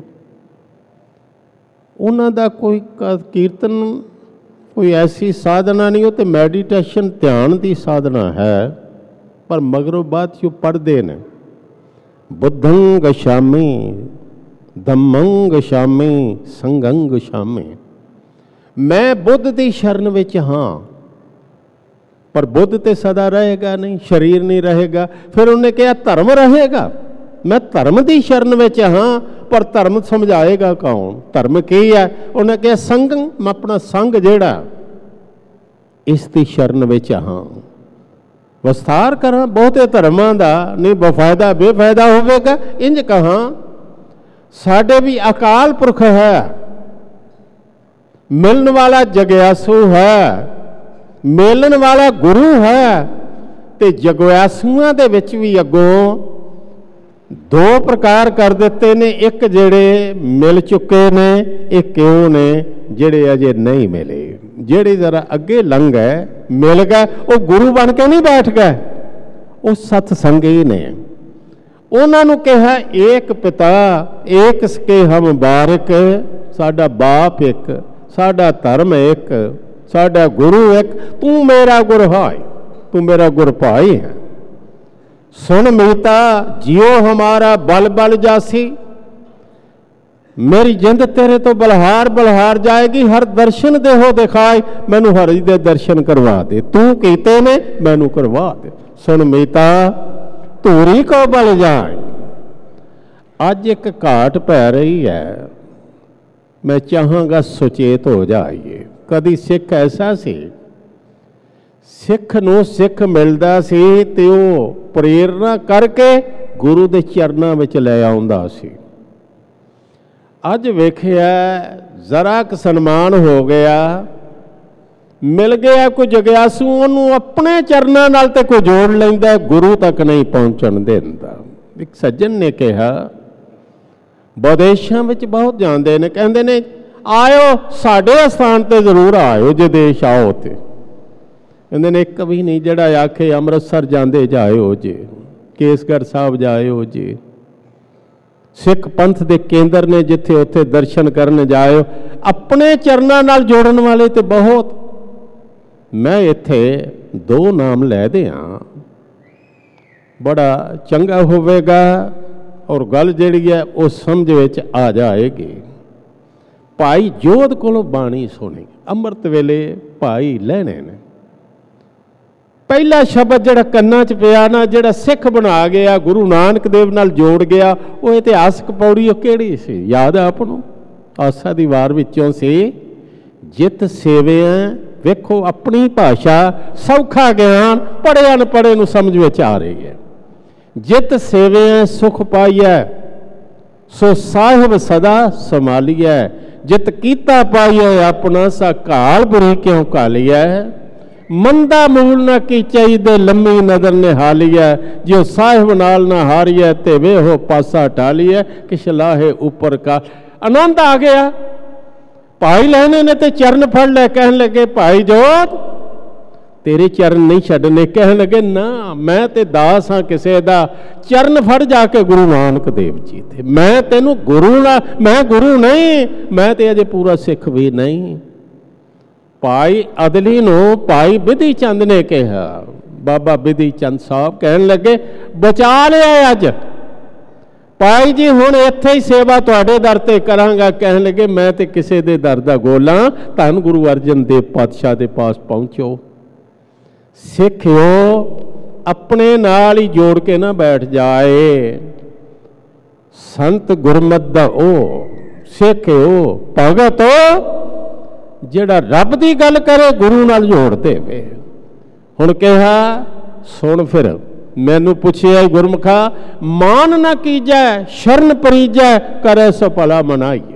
ਉਹਨਾਂ ਦਾ ਕੋਈ ਕੀਰਤਨ, ਕੋਈ ਐਸੀ ਸਾਧਨਾ ਨਹੀਂ। ਉਹ ਤੇ ਮੈਡੀਟੇਸ਼ਨ, ਧਿਆਨ ਦੀ ਸਾਧਨਾ ਹੈ, ਪਰ ਮਗਰੋਂ ਬਾਅਦ 'ਚ ਪੜ੍ਹਦੇ ਨੇ ਬੁੱਧੰ ਗਛਾਮੀ, ਧੰਮੰ ਗਛਾਮੀ, ਸੰਘੰ ਗਛਾਮੀ। ਮੈਂ ਬੁੱਧ ਦੀ ਸ਼ਰਨ ਵਿੱਚ ਹਾਂ, ਪਰ ਬੁੱਧ ਤੇ ਸਦਾ ਰਹੇਗਾ ਨਹੀਂ, ਸਰੀਰ ਨਹੀਂ ਰਹੇਗਾ। ਫਿਰ ਉਹਨੇ ਕਿਹਾ ਧਰਮ ਰਹੇਗਾ। ਮੈਂ ਧਰਮ ਦੀ ਸ਼ਰਨ ਵਿੱਚ ਹਾਂ, ਪਰ ਧਰਮ ਸਮਝਾਏਗਾ ਕੌਣ? ਧਰਮ ਕੀ ਹੈ? ਉਹਨੇ ਕਿਹਾ ਸੰਗੰ, ਮੈਂ ਆਪਣਾ ਸੰਗ ਜਿਹੜਾ ਇਸ ਦੀ ਸ਼ਰਨ ਵਿੱਚ ਹਾਂ। ਵਿਸਥਾਰ ਕਰਾਂ ਬਹੁਤੇ ਧਰਮਾਂ ਦਾ ਨਹੀਂ, ਬਫਾਇਦਾ ਬੇਫਾਇਦਾ ਹੋਵੇਗਾ। ਇੰਜ ਕਹਾਂ ਸਾਡੇ ਵੀ ਅਕਾਲ ਪੁਰਖ ਹੈ, ਮਿਲਣ ਵਾਲਾ ਜਗਿਆਸੂ ਹੈ, ਮੇਲਣ ਵਾਲਾ ਗੁਰੂ ਹੈ। ਤੇ ਜਗਿਆਸੂਆਂ ਦੇ ਵਿੱਚ ਵੀ ਅੱਗੋਂ ਦੋ ਪ੍ਰਕਾਰ ਕਰ ਦਿੱਤੇ ਨੇ। ਇੱਕ ਜਿਹੜੇ ਮਿਲ ਚੁੱਕੇ ਨੇ, ਇੱਕ ਕਿਉਂ ਨੇ ਜਿਹੜੇ ਅਜੇ ਨਹੀਂ ਮਿਲੇ। ਜਿਹੜੇ ਜ਼ਰਾ ਅੱਗੇ ਲੰਘ ਗਏ, ਮਿਲ ਗਏ, ਉਹ ਗੁਰੂ ਬਣ ਕੇ ਨਹੀਂ ਬੈਠ ਗਏ, ਉਹ ਸਤ ਸੰਗੀ ਨੇ। ਉਹਨਾਂ ਨੂੰ ਕਿਹਾ ਏਕ ਪਿਤਾ ਏਕ ਸਕੇ ਹਮ ਬਾਰਿਕ, ਸਾਡਾ ਬਾਪ ਇੱਕ, ਸਾਡਾ ਧਰਮ ਇੱਕ, ਸਾਡਾ ਗੁਰੂ ਇੱਕ। ਤੂੰ ਮੇਰਾ ਗੁਰ ਹਾਈ, ਤੂੰ ਮੇਰਾ ਗੁਰ ਭਾਈ ਹੈ। ਸੁਣ ਮੀਤਾ ਜਿਉ ਹਮਾਰਾ ਬਲ ਬਲ ਜਾਸੀ, ਮੇਰੀ ਜਿੰਦ ਤੇਰੇ ਤੋਂ ਬਲਹਾਰ ਬਲਹਾਰ ਜਾਏਗੀ। ਹਰ ਦਰਸ਼ਨ ਦੇਹੋ ਦਿਖਾਏ, ਮੈਨੂੰ ਹਰੀ ਦੇ ਦਰਸ਼ਨ ਕਰਵਾ ਦੇ। ਤੂੰ ਕੀਤੇ ਨੇ, ਮੈਨੂੰ ਕਰਵਾ ਦੇ। ਸੁਣ ਮੀਤਾ ਧੂਰੀ ਕੋ ਬਲ ਜਾਏ। ਅੱਜ ਇੱਕ ਘਾਟ ਪੈ ਰਹੀ ਹੈ, ਮੈਂ ਚਾਹਾਂਗਾ ਸੁਚੇਤ ਹੋ ਜਾਈਏ। ਕਦੀ ਸਿੱਖ ਐਸਾ ਸੀ, ਸਿੱਖ ਨੂੰ ਸਿੱਖ ਮਿਲਦਾ ਸੀ ਤੇ ਉਹ ਪ੍ਰੇਰਨਾ ਕਰਕੇ ਗੁਰੂ ਦੇ ਚਰਨਾਂ ਵਿੱਚ ਲੈ ਆਉਂਦਾ ਸੀ। ਅੱਜ ਵੇਖਿਆ ਜ਼ਰਾ ਕੁ ਸਨਮਾਨ ਹੋ ਗਿਆ, ਮਿਲ ਗਿਆ ਕੋਈ ਜਗਿਆਸੂ, ਉਹਨੂੰ ਆਪਣੇ ਚਰਨਾਂ ਨਾਲ ਤੇ ਕੋਈ ਜੋੜ ਲੈਂਦਾ, ਗੁਰੂ ਤੱਕ ਨਹੀਂ ਪਹੁੰਚਣ ਦਿੰਦਾ। ਇੱਕ ਸੱਜਣ ਨੇ ਕਿਹਾ, ਵਿਦੇਸ਼ਾਂ ਵਿੱਚ ਬਹੁਤ ਜਾਂਦੇ ਨੇ, ਕਹਿੰਦੇ ਨੇ ਆਇਓ ਸਾਡੇ ਸਥਾਨ ਤੇ ਜ਼ਰੂਰ ਆਇਓ, ਜੇ ਦੇਸ਼ ਆਓ ਤੇ। ਕਹਿੰਦੇ ਨੇ ਇੱਕ ਵੀ ਨਹੀਂ ਜਿਹੜਾ ਆਖੇ ਅੰਮ੍ਰਿਤਸਰ ਜਾਂਦੇ ਜਾਇਓ ਜੇ, ਕੇਸਗੜ੍ਹ ਸਾਹਿਬ ਜਾਇਓ ਜੇ। ਸਿੱਖ ਪੰਥ ਦੇ ਕੇਂਦਰ ਨੇ ਜਿੱਥੇ, ਉੱਥੇ ਦਰਸ਼ਨ ਕਰਨ ਜਾਇਓ। ਆਪਣੇ ਚਰਨਾਂ ਨਾਲ ਜੋੜਨ ਵਾਲੇ ਤੇ ਬਹੁਤ। ਮੈਂ ਇੱਥੇ ਦੋ ਨਾਮ ਲੈ ਦਿਆਂ, ਬੜਾ ਚੰਗਾ ਹੋਵੇਗਾ। ਔਰ ਗੱਲ ਜਿਹੜੀ ਹੈ ਉਹ ਸਮਝ ਵਿੱਚ ਆ ਜਾਏਗੀ। ਭਾਈ ਜੋਧ ਕੋਲੋਂ ਬਾਣੀ ਸੁਣੀ, ਅੰਮ੍ਰਿਤ ਵੇਲੇ ਭਾਈ ਲੈਣੇ ਨੇ। ਪਹਿਲਾ ਸ਼ਬਦ ਜਿਹੜਾ ਕੰਨਾਂ 'ਚ ਪਿਆ ਨਾ, ਜਿਹੜਾ ਸਿੱਖ ਬਣਾ ਗਿਆ, ਗੁਰੂ ਨਾਨਕ ਦੇਵ ਨਾਲ ਜੋੜ ਗਿਆ, ਉਹ ਇਤਿਹਾਸਕ ਪੌੜੀ ਉਹ ਕਿਹੜੀ ਸੀ? ਯਾਦ ਹੈ ਆਪ ਨੂੰ? ਆਸਾ ਦੀ ਵਾਰ ਵਿੱਚੋਂ ਸੀ, ਜਿਤ ਸੇਵਿਆਂ। ਵੇਖੋ ਆਪਣੀ ਭਾਸ਼ਾ, ਸੌਖਾ ਗਿਆਨ, ਪੜ੍ਹੇ ਅਨਪੜ੍ਹੇ ਨੂੰ ਸਮਝ ਵਿੱਚ ਆ ਰਹੀ ਹੈ। ਜਿਤ ਸੇਵਿਆਂ ਸੁਖ ਪਾਈਐ, ਸੋ ਸਾਹਿਬ ਸਦਾ ਸੰਭਾਲੀਐ। ਜਿਤ ਕੀਤਾ ਪਾਈਐ ਆਪਣਾ, ਸਾ ਘਾਲ ਬੁਰੀ ਕਿਉਂ ਘਾਲੀਐ। ਮੰਦਾ ਮੂਲ ਨਾ ਕੀ ਚਾਹੀਦੇ, ਲੰਮੀ ਨਜ਼ਰ ਨਿਹਾਲੀਐ। ਜੋ ਸਾਹਿਬ ਨਾਲ ਨਾ ਹਾਰੀਐ, ਤੇ ਵੇਹੋ ਪਾਸਾ ਟਾਲੀਐ। ਕਿਛ ਲਾਹੇ ਉੱਪਰ ਕਾ। ਆਨੰਦ ਆ ਗਿਆ। ਭਾਈ ਲੈਣੇ ਨੇ ਤੇ ਚਰਨ ਫੜ ਲੈ, ਕਹਿਣ ਲੱਗੇ ਭਾਈ ਜੋਧ ਤੇਰੇ ਚਰਨ ਨਹੀਂ ਛੱਡਨੇ। ਕਹਿਣ ਲੱਗੇ ਨਾ, ਮੈਂ ਤੇ ਦਾਸ ਹਾਂ ਕਿਸੇ ਦਾ। ਚਰਨ ਫੜ ਜਾ ਕੇ ਗੁਰੂ ਨਾਨਕ ਦੇਵ ਜੀ ਤੇ। ਮੈਂ ਤੈਨੂੰ ਗੁਰੂ ਨਾ, ਮੈਂ ਗੁਰੂ ਨਹੀਂ, ਮੈਂ ਤੇ ਅਜੇ ਪੂਰਾ ਸਿੱਖ ਵੀ ਨਹੀਂ। ਭਾਈ ਅਦਲੀ ਨੂੰ ਭਾਈ ਬਿਧੀ ਚੰਦ ਨੇ ਕਿਹਾ, ਬਾਬਾ ਬਿਧੀ ਚੰਦ ਸਾਹਿਬ ਕਹਿਣ ਲੱਗੇ ਬਚਾ ਲਿਆ ਅੱਜ ਭਾਈ ਜੀ, ਹੁਣ ਇੱਥੇ ਹੀ ਸੇਵਾ ਤੁਹਾਡੇ ਦਰ ਤੇ ਕਰਾਂਗਾ। ਕਹਿਣ ਲੱਗੇ ਮੈਂ ਤੇ ਕਿਸੇ ਦੇ ਦਰ ਦਾ ਗੋਲਾ। ਧੰਨ ਗੁਰੂ ਅਰਜਨ ਦੇਵ ਪਾਤਸ਼ਾਹ ਦੇ ਪਾਸ ਪਹੁੰਚੋ। ਸਿੱਖਿਓ ਆਪਣੇ ਨਾਲ ਹੀ ਜੋੜ ਕੇ ਨਾ ਬੈਠ ਜਾਏ। ਸੰਤ ਗੁਰਮਤਿ ਦਾ ਉਹ ਸਿੱਖਿਓ ਭਗਤ ਜਿਹੜਾ ਰੱਬ ਦੀ ਗੱਲ ਕਰੇ, ਗੁਰੂ ਨਾਲ ਜੋੜ ਦੇਵੇ। ਹੁਣ ਕਿਹਾ ਸੁਣ ਫਿਰ, ਮੈਨੂੰ ਪੁੱਛਿਆ ਗੁਰਮੁਖਾ, ਮਾਨ ਨਾ ਕੀਜੈ ਸ਼ਰਨ ਪਰੀਜੈ, ਕਰੇ ਸੋ ਭਲਾ ਮਨਾਈਏ।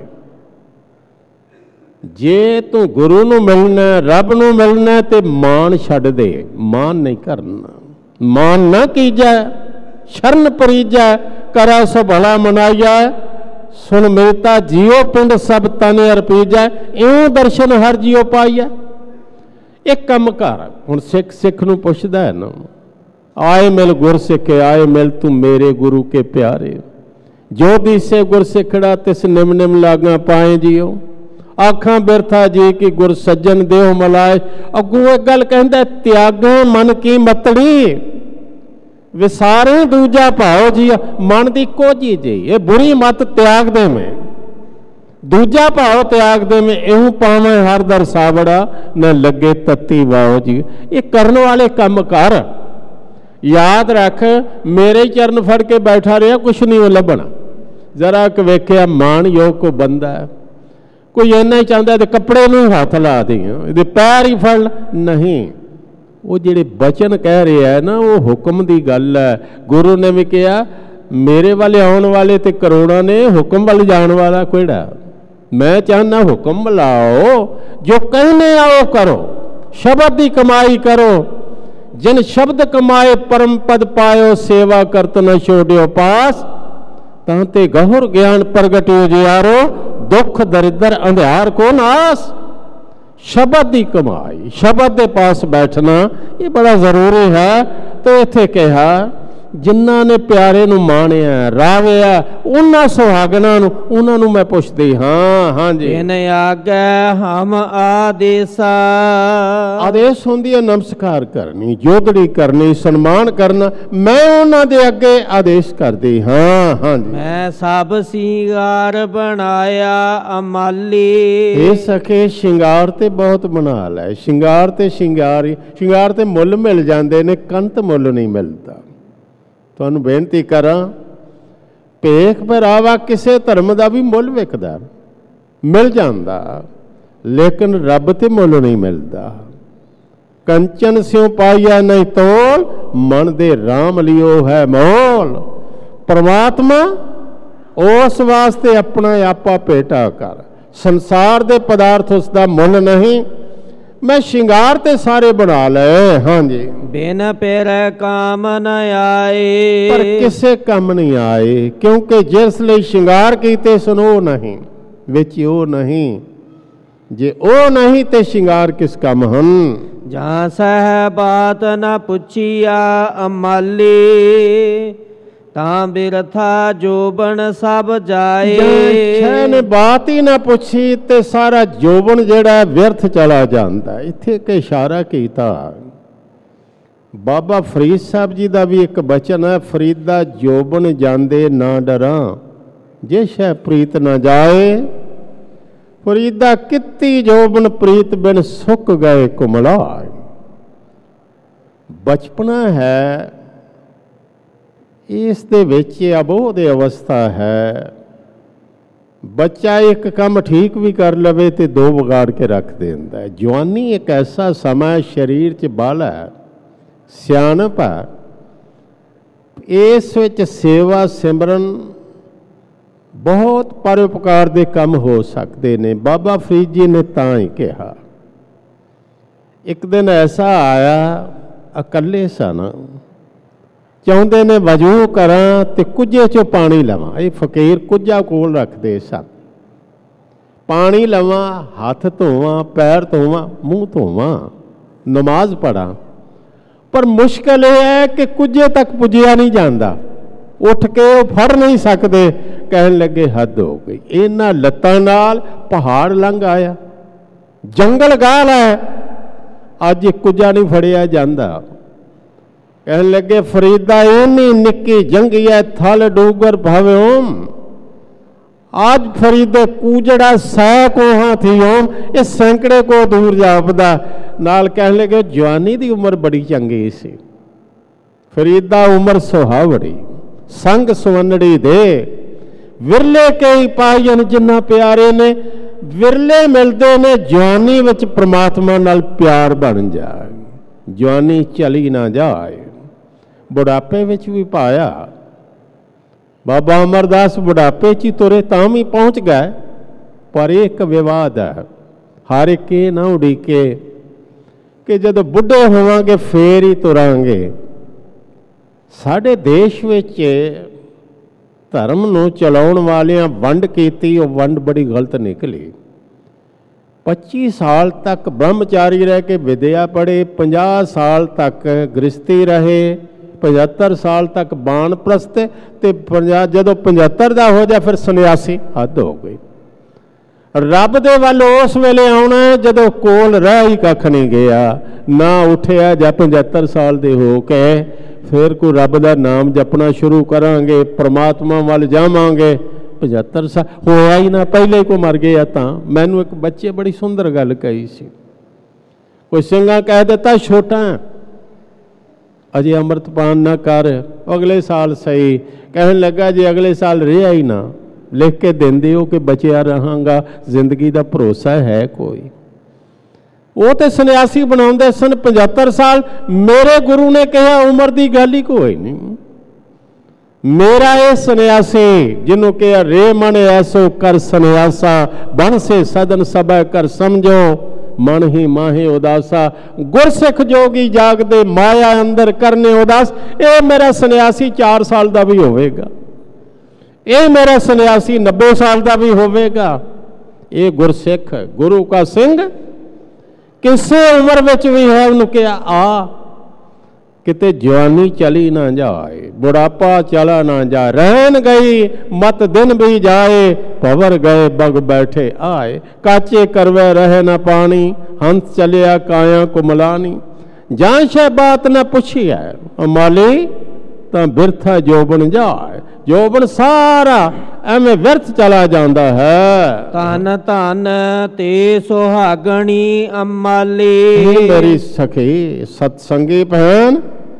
ਜੇ ਤੂੰ ਗੁਰੂ ਨੂੰ ਮਿਲਣਾ, ਰੱਬ ਨੂੰ ਮਿਲਣਾ, ਤੇ ਮਾਨ ਛੱਡ ਦੇ। ਮਾਨ ਨਹੀਂ ਕਰਨਾ। ਮਾਨ ਨਾ ਕੀਜੈ ਸ਼ਰਨ ਪਰੀਜੈ, ਕਰੇ ਸੋ ਭਲਾ ਮਨਾਈਐ। ਸੁਣ ਮੇਤਾ ਜੀਓ ਪਿੰਡ ਸਭ ਤਨ ਅਰਪੀਜੈ, ਇਉਂ ਦਰਸ਼ਨ ਹਰ ਜੀਓ ਪਾਈਐ। ਇੱਕ ਕੰਮ ਕਰ। ਹੁਣ ਸਿੱਖ ਨੂੰ ਪੁੱਛਦਾ ਹੈ ਨਾ, ਆਏ ਮਿਲ ਗੁਰ ਸਿੱਖੇ, ਆਏ ਮਿਲ ਤੂੰ ਮੇਰੇ ਗੁਰੂ ਕੇ ਪਿਆਰੇ। ਜੋ ਦੀਸੇ ਗੁਰ ਸਿੱਖੜਾ, ਤਿਸ ਨਿਮ ਨਿਮ ਲਾਗਾ ਪਾਏ ਜੀਓ। ਆਖਾਂ ਬਿਰਥਾ ਜੀ ਕੀ ਗੁਰ ਸੱਜਣ ਦੇਹ ਮਲਾਏ। ਅੱਗੋਂ ਇੱਕ ਗੱਲ ਕਹਿੰਦਾ, ਤਿਆਗੇ ਮਨ ਕੀ ਮਤੜੀ, ਵਿਸਾਰੇ ਦੂਜਾ ਭਾਓ ਜੀ। ਮਨ ਦੀ ਕੋਝੀ ਜੀ, ਇਹ ਬੁਰੀ ਮਤ ਤਿਆਗ ਦੇ ਮੈਂ, ਦੂਜਾ ਭਾਓ ਤਿਆਗ ਦੇ ਮੈਂ। ਇਉਂ ਪਾਵੇਂ ਹਰ ਦਰ ਸਾਵੜਾ, ਨਾ ਲੱਗੇ ਤੱਤੀ ਵਾਓ ਜੀ। ਇਹ ਕਰਨ ਵਾਲੇ ਕੰਮ ਕਰ। ਯਾਦ ਰੱਖ, ਮੇਰੇ ਚਰਨ ਫੜ ਕੇ ਬੈਠਾ ਰਿਹਾ, ਕੁਛ ਨਹੀਂ ਉਹ ਲੱਭਣਾ। ਜ਼ਰਾ ਕਿ ਵੇਖਿਆ ਮਾਣਯੋਗ ਕੋ ਬੰਦਾ, ਕੋਈ ਇੰਨਾ ਹੀ ਚਾਹੁੰਦਾ ਤੇ ਕੱਪੜੇ ਨੂੰ ਹੱਥ ਲਾ ਦੇ, ਇਹਦੇ ਪੈਰ ਹੀ ਫੜ ਨਹੀਂ। ਉਹ ਜਿਹੜੇ ਬਚਨ ਕਹਿ ਰਿਹਾ ਹੈ ਨਾ, ਉਹ ਹੁਕਮ ਦੀ ਗੱਲ ਹੈ। ਗੁਰੂ ਨੇ ਵੀ ਕਿਹਾ ਮੇਰੇ ਵੱਲ ਆਉਣ ਵਾਲੇ ਤੇ ਕਰੋੜਾਂ ਨੇ, ਹੁਕਮ ਵੱਲ ਜਾਣ ਵਾਲਾ ਕਿਹੜਾ। ਮੈਂ ਚਾਹੁੰਦਾ ਹੁਕਮ ਲਾਓ, ਜੋ ਕਹਿੰਦੇ ਆ ਉਹ ਕਰੋ, ਸ਼ਬਦ ਦੀ ਕਮਾਈ ਕਰੋ। ਜਿਨ ਸ਼ਬਦ ਕਮਾਏ ਪਰਮ ਪਦ ਪਾਇਓ, ਸੇਵਾ ਕਰਤ ਨ ਛੋੜਿਓ ਪਾਸ। ਤਾਂ ਤੇ ਗਹੁਰ ਗਿਆਨ ਪ੍ਰਗਟਿਓ ਜਿਆਰੋ, ਦੁੱਖ ਦਰਿਦਰ ਅੰਧਿਆਰ ਕੋ ਨਾਸ। ਸ਼ਬਦ ਦੀ ਕਮਾਈ, ਸ਼ਬਦ ਦੇ ਪਾਸ ਬੈਠਣਾ ਇਹ ਬੜਾ ਜ਼ਰੂਰੀ ਹੈ। ਤੇ ਇੱਥੇ ਕਿਹਾ ਜਿਨ੍ਹਾਂ ਨੇ ਪਿਆਰੇ ਨੂੰ ਮਾਣਿਆ, ਰਾਵਿਆ, ਉਹਨਾਂ ਸੁਹਾਗਣਾ ਨੂੰ, ਉਹਨਾਂ ਨੂੰ ਮੈਂ ਪੁੱਛਦੀ ਹਾਂ। ਹਾਂਜੀ, ਇਨ ਆਗੈ ਹਮ ਆਦੇਸਾ। ਆਦੇਸ਼ ਹੁੰਦੀ ਹੈ ਨਮਸਕਾਰ ਕਰਨੀ, ਜੋਦੜੀ ਕਰਨੀ, ਸਨਮਾਨ ਕਰਨਾ। ਮੈਂ ਉਹਨਾਂ ਦੇ ਅੱਗੇ ਆਦੇਸ਼ ਕਰਦੀ ਹਾਂ। ਹਾਂਜੀ, ਮੈਂ ਸਭ ਸਿੰਗਾਰ ਬਣਾਇਆ ਅਮਾਲੀ। ਇਹ ਸਖੇ ਸ਼ਿੰਗਾਰ ਤੇ ਬਹੁਤ ਬਣਾ ਲੈ। ਸ਼ਿੰਗਾਰ ਤੇ ਸ਼ਿੰਗਾਰ ਤੇ ਮੁੱਲ ਮਿਲ ਜਾਂਦੇ ਨੇ, ਕੰਤ ਮੁੱਲ ਨਹੀਂ ਮਿਲਦਾ। ਤੁਹਾਨੂੰ ਬੇਨਤੀ ਕਰਾਂ, ਭੇਖ ਭਰਾਵਾ ਕਿਸੇ ਧਰਮ ਦਾ ਵੀ ਮੁੱਲ ਵਿਕਦਾ, ਮਿਲ ਜਾਂਦਾ, ਲੇਕਿਨ ਰੱਬ ਤੇ ਮੁੱਲ ਨਹੀਂ ਮਿਲਦਾ। ਕੰਚਨ ਸਿਉ ਪਾਈਆ ਨਹੀਂ ਤੋਲ, ਮਨ ਦੇ ਰਾਮ ਲਿਓ ਹੈ ਮੋਲ। ਪਰਮਾਤਮਾ ਉਸ ਵਾਸਤੇ ਆਪਣਾ ਆਪਾ ਭੇਟਾ ਕਰ। ਸੰਸਾਰ ਦੇ ਪਦਾਰਥ ਉਸ ਦਾ ਮੁੱਲ ਨਹੀਂ। ਮੈਂ ਸ਼ਿੰਗਾਰ ਤੇ ਸਾਰੇ ਬਣਾ ਲਏ। ਹਾਂਜੀ, ਬਿਨ ਪੇਰ ਕਾਮ ਨ ਆਏ। ਪਰ ਕਿਸੇ ਕੰਮ ਨਹੀਂ ਆਏ, ਕਿਉਂਕਿ ਜਿਸ ਲਈ ਸ਼ਿੰਗਾਰ ਕੀਤੇ ਸਨ ਉਹ ਨਹੀਂ, ਵਿੱਚ ਉਹ ਨਹੀਂ। ਜੇ ਉਹ ਨਹੀਂ ਤੇ ਸ਼ਿੰਗਾਰ ਕਿਸ ਕੰਮ ਹਨ। ਜਾਂ ਸਹਿ ਬਾਤ ਨ ਪੁੱਛੀਆ ਅਮਾਲੀ, ਤਾਂ ਬਿਰਥਾ ਜੋਬਨ ਸਭ ਜਾਏ। ਸ਼ੈ ਨੇ ਬਾਤ ਹੀ ਨਾ ਪੁੱਛੀ ਤੇ ਸਾਰਾ ਜੋਬਨ ਜਿਹੜਾ ਵਿਅਰਥ ਚਲਾ ਜਾਂਦਾ। ਇੱਥੇ ਇੱਕ ਇਸ਼ਾਰਾ ਕੀਤਾ, ਬਾਬਾ ਫਰੀਦ ਸਾਹਿਬ ਜੀ ਦਾ ਵੀ ਇੱਕ ਬਚਨ ਹੈ, ਫਰੀਦਾ ਜੋਬਨ ਜਾਂਦੇ ਨਾ ਡਰਾਂ, ਜੇ ਸ਼ੈ ਪ੍ਰੀਤ ਨਾ ਜਾਏ, ਫਰੀਦਾ ਕਿੱਤੀ ਜੋਬਨ ਪ੍ਰੀਤ ਬਿਨ ਸੁੱਕ ਗਏ ਕੁਮਲਾ। ਬਚਪਨਾ ਹੈ, ਇਸ ਦੇ ਵਿੱਚ ਅਬੋਧ ਅਵਸਥਾ ਹੈ। ਬੱਚਾ ਇੱਕ ਕੰਮ ਠੀਕ ਵੀ ਕਰ ਲਵੇ ਤੇ ਦੋ ਵਿਗਾੜ ਕੇ ਰੱਖ ਦਿੰਦਾ। ਜਵਾਨੀ ਇੱਕ ਐਸਾ ਸਮਾਂ, ਸਰੀਰ 'ਚ ਬਲ ਹੈ, ਸਿਆਣਪ ਹੈ, ਇਸ ਵਿੱਚ ਸੇਵਾ ਸਿਮਰਨ ਬਹੁਤ ਪਰਉਪਕਾਰ ਦੇ ਕੰਮ ਹੋ ਸਕਦੇ ਨੇ। ਬਾਬਾ ਫਰੀਦ ਜੀ ਨੇ ਤਾਂ ਹੀ ਕਿਹਾ। ਇੱਕ ਦਿਨ ਐਸਾ ਆਇਆ, ਇਕੱਲੇ ਸਨ, ਚਾਹੁੰਦੇ ਨੇ ਵਜੂ ਕਰਾਂ ਤੇ ਕੁੱਜੇ 'ਚੋਂ ਪਾਣੀ ਲਵਾਂ। ਇਹ ਫਕੀਰ ਕੁੱਜਾ ਕੋਲ ਰੱਖਦੇ ਸਨ। ਪਾਣੀ ਲਵਾਂ, ਹੱਥ ਧੋਵਾਂ, ਪੈਰ ਧੋਵਾਂ, ਮੂੰਹ ਧੋਵਾਂ, ਨਮਾਜ਼ ਪੜ੍ਹਾਂ, ਪਰ ਮੁਸ਼ਕਲ ਇਹ ਹੈ ਕਿ ਕੁੱਜੇ ਤੱਕ ਪੁੱਜਿਆ ਨਹੀਂ ਜਾਂਦਾ, ਉੱਠ ਕੇ ਉਹ ਫੜ ਨਹੀਂ ਸਕਦੇ। ਕਹਿਣ ਲੱਗੇ ਹੱਦ ਹੋ ਗਈ, ਇਹਨਾਂ ਲੱਤਾਂ ਨਾਲ ਪਹਾੜ ਲੰਘ ਆਇਆ, ਜੰਗਲ ਗਾਲ ਹੈ, ਅੱਜ ਕੁੱਜਾ ਨਹੀਂ ਫੜਿਆ ਜਾਂਦਾ। ਕਹਿਣ ਲੱਗੇ ਫਰੀਦਾ ਇੰਨੀ ਨਿੱਕੀ ਜੰਗੀਆ ਥਲ ਡੂਗਰ ਭਵਿਓਮ, आज फरीदे कूजड़ा सै कोहां थी ओम, ये सैकड़े को दूर जापदा। नाल कहने लगे जवानी दी उम्र बड़ी चंगी सी, फरीदा उम्र सुहावड़ी, संग सुवनड़ी दे, विरले कई पायन जिन्ना प्यारे ने, विरले मिलते ने जवानी विच परमात्मा नाल प्यार बन जाए, जवानी चली ना जाए। बुढ़ापे विच भी पाया, बाबा अमरदास बुढ़ापे च ही तुरे तां भी पहुँच गए, पर एक विवाद है, हर एक ना उड़ीके कि जब बुढ़े होवांगे फिर ही तुरांगे। साडे देश विच धर्म नूं चलाउण वालियां वंड कीती, वो वंड बड़ी गलत निकली। 25 साल तक ब्रह्मचारी रह के विद्या पढ़े, 50 साल तक गृहस्थी रहे, 75 साल तक बाण प्रस्त, तो जदों 75 का हो जाए फिर सन्यासी। हद हो गई। रब दे वल उस वेले आउणा जदों कोल रह ही कख नहीं गया, ना उठिया जां 75 साल दे हो के फिर कोई रब दा नाम जपना शुरू करांगे, परमात्मा वल जावांगे। 75 साल होया ही ना, पहले को मर गया। तां मैनूं एक बच्चे बड़ी सुंदर गल कही सी, कोई सिंगा कह दिता छोटा अजे अमृतपान ना कर, अगले साल सही। कहने लगा जी अगले साल रहा ही ना, लिख के देंदे हो कि बचिया रहांगा, जिंदगी का भरोसा है कोई। वो तो सन्यासी बनाते सन 75 साल। मेरे गुरु ने कहा उम्र की गल ही कोई नहीं। मेरा ये सन्यासी जिन्हों कहा रे मन ऐसो कर सन्यासा, बन से सदन सब कर समझो, मन ही माहे उदासा, गुरसिख जोगी जागदे माया अंदर करने उदास। ये मेरा सन्यासी 4 साल का भी होवेगा, ये मेरा सन्यासी 90 साल का भी होवेगा। ये गुरसिख गुरु का सिंह किसी उम्र विच भी है, उन्होंने कहा आ किते जवानी चली ना जाए, बुढ़ापा चला ना जाए, रहन गई मत दिन भी जाए, भवर गए बग बैठे आए, काचे करवे रहे न पानी, हंस चलिया काया कुमलानी। जान शह बात न पुछी है माली, तो बिरथा जोबन जाए, जोबन सारा एवं व्यर्थ चला जाता है। धन धन ते सुहागणी अमाली, मेरी सखी सत्संगी बहन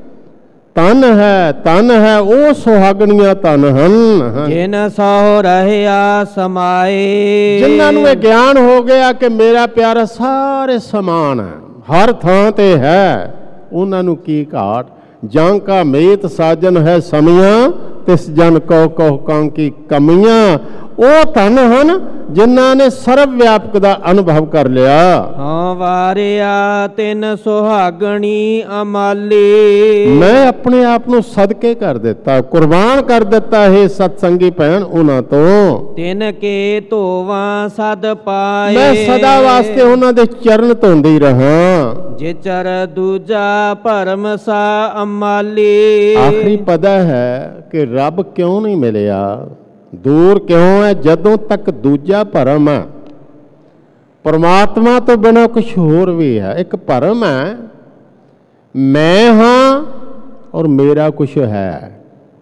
तन है वो सुहागणियां तन हन, जिन सो रहया समाए, जिन्होंने ज्ञान हो गया कि मेरा प्यारा सारे समान है, हर थां ते है, उन्होंने की घाट। जांका मेत साजन है समियां, तिस जन कहो कांकी कमियां। वो धन हन जिन्हों ने सर्व व्यापक का अनुभव कर लिया। हाँ वारिया तिन सुहागणी अमाली, मैं अपने आप को सदके कर देता, कुर्बान कर देता है सत्संगी भैन उन्हां तो। तिन के धोवा सद पाए, मैं सदा वास्ते उन्हां दे चरण धोंदी रहा। जिचर दूजा भरम सा अमाली। आखिरी पदा है कि रब क्यों नहीं मिलिया, दूर क्यों है, जदों तक दूजा भरम है। परमात्मा तो बिना कुछ होर भी है। एक भरम है मैं हाँ और मेरा कुछ है।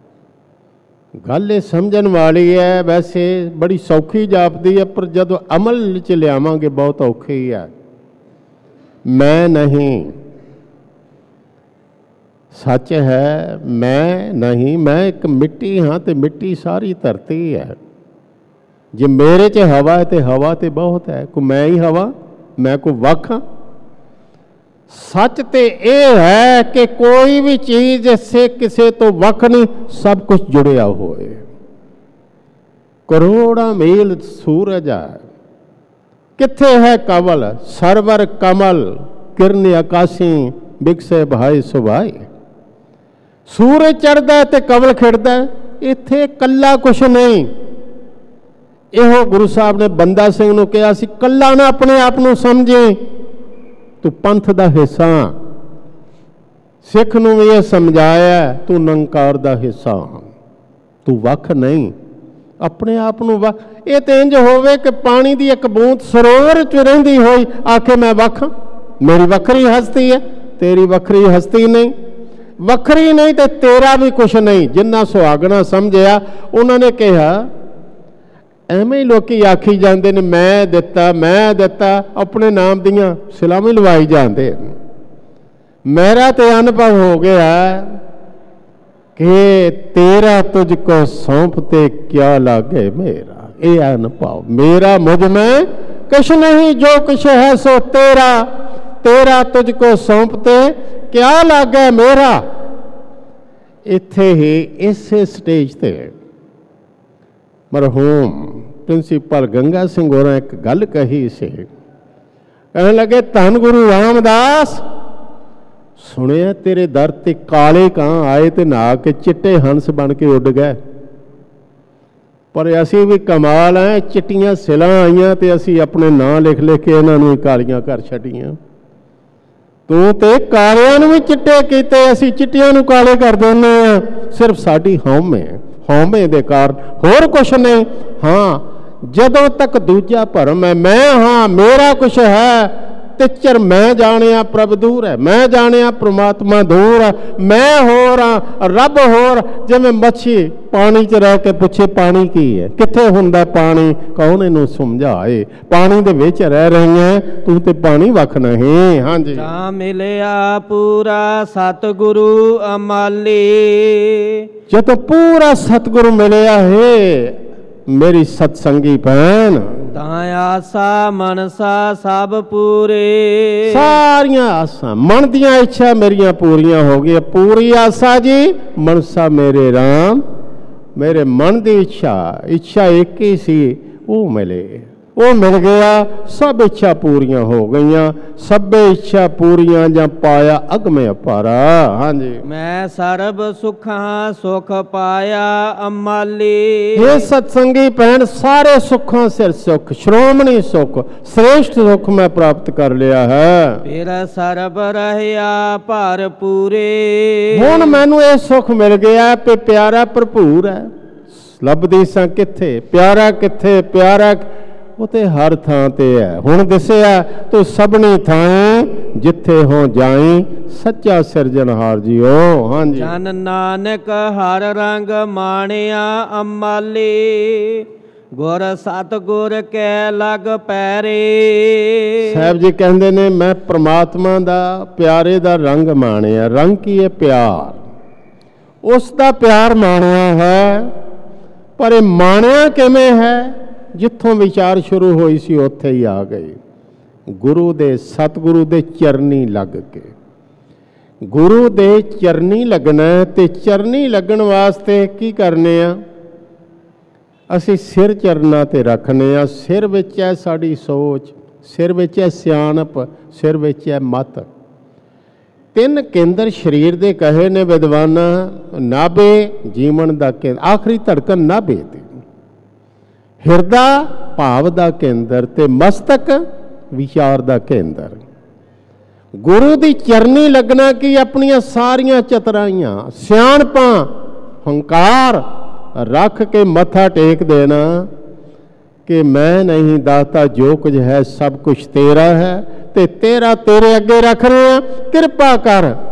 गल ये समझण वाली है, वैसे बड़ी सौखी जापदी है, पर जब अमल च लियावांगे बहुत औखी है। मैं नहीं, सच है मैं नहीं, मैं एक मिट्टी हाँ, तो मिट्टी सारी धरती है। जे मेरे च हवा है तो हवा तो बहुत है, को मैं ही हवा, मैं को वख हाँ। सच तो यह है कि कोई भी चीज से किसी तो वख नहीं, सब कुछ जुड़िया होए। करोड़ा मील सूरज है, किथे है कवल, सरवर कमल, किरन आकाशी बिकसे भाई सुभाई। सूरज चढ़ता है तो कवल खिड़ता है, इत्थे कला कुछ नहीं। इहो गुरु साहब ने बंदा सिंह नूं कहा सी, कला ना अपने आप नूं समझे, तू पंथ दा हिस्सा। सिख नूं भी यह समझाया, तू निरंकार दा हिस्सा, तू वख नहीं। अपने आप नूं वख, ये तो इंज होवे कि पानी दी एक बूंद सरोवर च रहिंदी होई आखे मैं वख, मेरी वखरी हस्ती है, तेरी वखरी हस्ती नहीं। वखरी नहीं तो तेरा भी कुछ नहीं। जिन्ना सुहागना समझिया उन्होंने कहा, एवें ही लोग आखी जाते ने मैं दिता, अपने नाम दियाँ सलामी लवाई जाते। मेरा तो अनुभव हो गया कि तेरा तुझको सौंपते क्या लागे मेरा, ये अनुभव मेरा मुझ में कुछ नहीं, जो कुछ है सो तेरा, तेरा तुझको सौंपते क्या लागे मेरा। इत्थे ही इस स्टेज ते मरहूम प्रिंसीपल गंगा सिंह होरां एक गल कही से, कहने लगे धन गुरु रामदास, सुनिया तेरे दर ते काले कां आए ते नहा के चिट्टे हंस बन के उड़ गए। पर असी भी कमाल है, चिट्टियां सिलां आईयां ते असी अपने नां लिख लिख के इन्हां नूं कालियां कर छड्डियां। तू तो कालियां नूं भी चिट्टे कीते, असी चिट्टियां नूं काले कर दिंदे आ। सिर्फ साडी हौमे दे कारण, होर कुछ नहीं। हाँ, जदों तक दूजा भरम है, मैं हाँ मेरा कुछ है, तिचर मैं जानिया प्रभ दूर है, मैं जानिया परमात्मा दूर है, मैं होर हाँ रब होर। जिवें मच्छी पानी च रह के पुछे पानी की है, कित्थे हुंदा पानी, कौन इनू समझाए। पानी दे विच रह रही है, तू ते पानी वख नहीं। हाँ जी, जा मिलिया पूरा सतगुरु अमाली। जदों पूरा सतगुरु मिलिया है मेरी सत्संगी भैन, तां आसा मनसा सब पूरे। सारियां आसा मन दियां इच्छा मेरियां पूरियां हो गई। पूरी आसा जी मनसा मेरे राम, मेरे मन की इच्छा एक ही सी, वो मिले, वो मिल गया। सब इच्छा पूरियां हो गई, सबे इच्छा पूरियां जा पाया अगमे अपारा। हाँ जी, मैं सर्ब सुखा सुख पाया अमाली। ये सत्संगी भैन, सारे सुखों सिर सुख, श्रोमणी सुख, श्रेष्ठ सुख मैं प्राप्त कर लिया है। फिर सर्ब रहया भर पूरे। हुण मैनू ये सुख मिल गया पे प्यारा भरपूर है। लभदी सा किथे प्यारा, किथे प्यारा, वो ते हर थां ते है। हुण दिसिया तो सबनी थां जिथे हो जाई, सच्चा सिरजनहार जी हो। हाँ जी, जन नानक हर रंग माणिया अमाली। गुर सतगुर के लग पैरे। साहब जी कहते ने मैं परमात्मा दा प्यारे दा रंग माणिया। रंग की है प्यार, उसका प्यार माणिया है। पर ये माणिया किवें है, जिथों विचार शुरू हुई सी उत्थे ही आ गई। गुरु दे सतगुरु दे चरनी लग के, गुरु दे चरनी लगना है। ते चरनी लगन वास्ते की करने आ, असी सिर चरना ते रखने आ। सिर विच है साड़ी सोच, सिर विच है सियाणप, सिर विच है मत। तीन केंद्र शरीर दे कहे ने विद्वाना, नाभे जीवन दा केंद्र, आखिरी धड़कन नाभे ते, हिरदा भाव दा केंद्र ते मस्तक विचार दा केंद्र। गुरु दी चरनी लगना कि अपनियां सारियां चतराइयां सियाणपां हंकार रख के मत्था टेक देना कि मैं नहीं दाता, जो कुछ है सब कुछ तेरा है, ते तेरा तेरे अगे रख रहे हैं। कृपा कर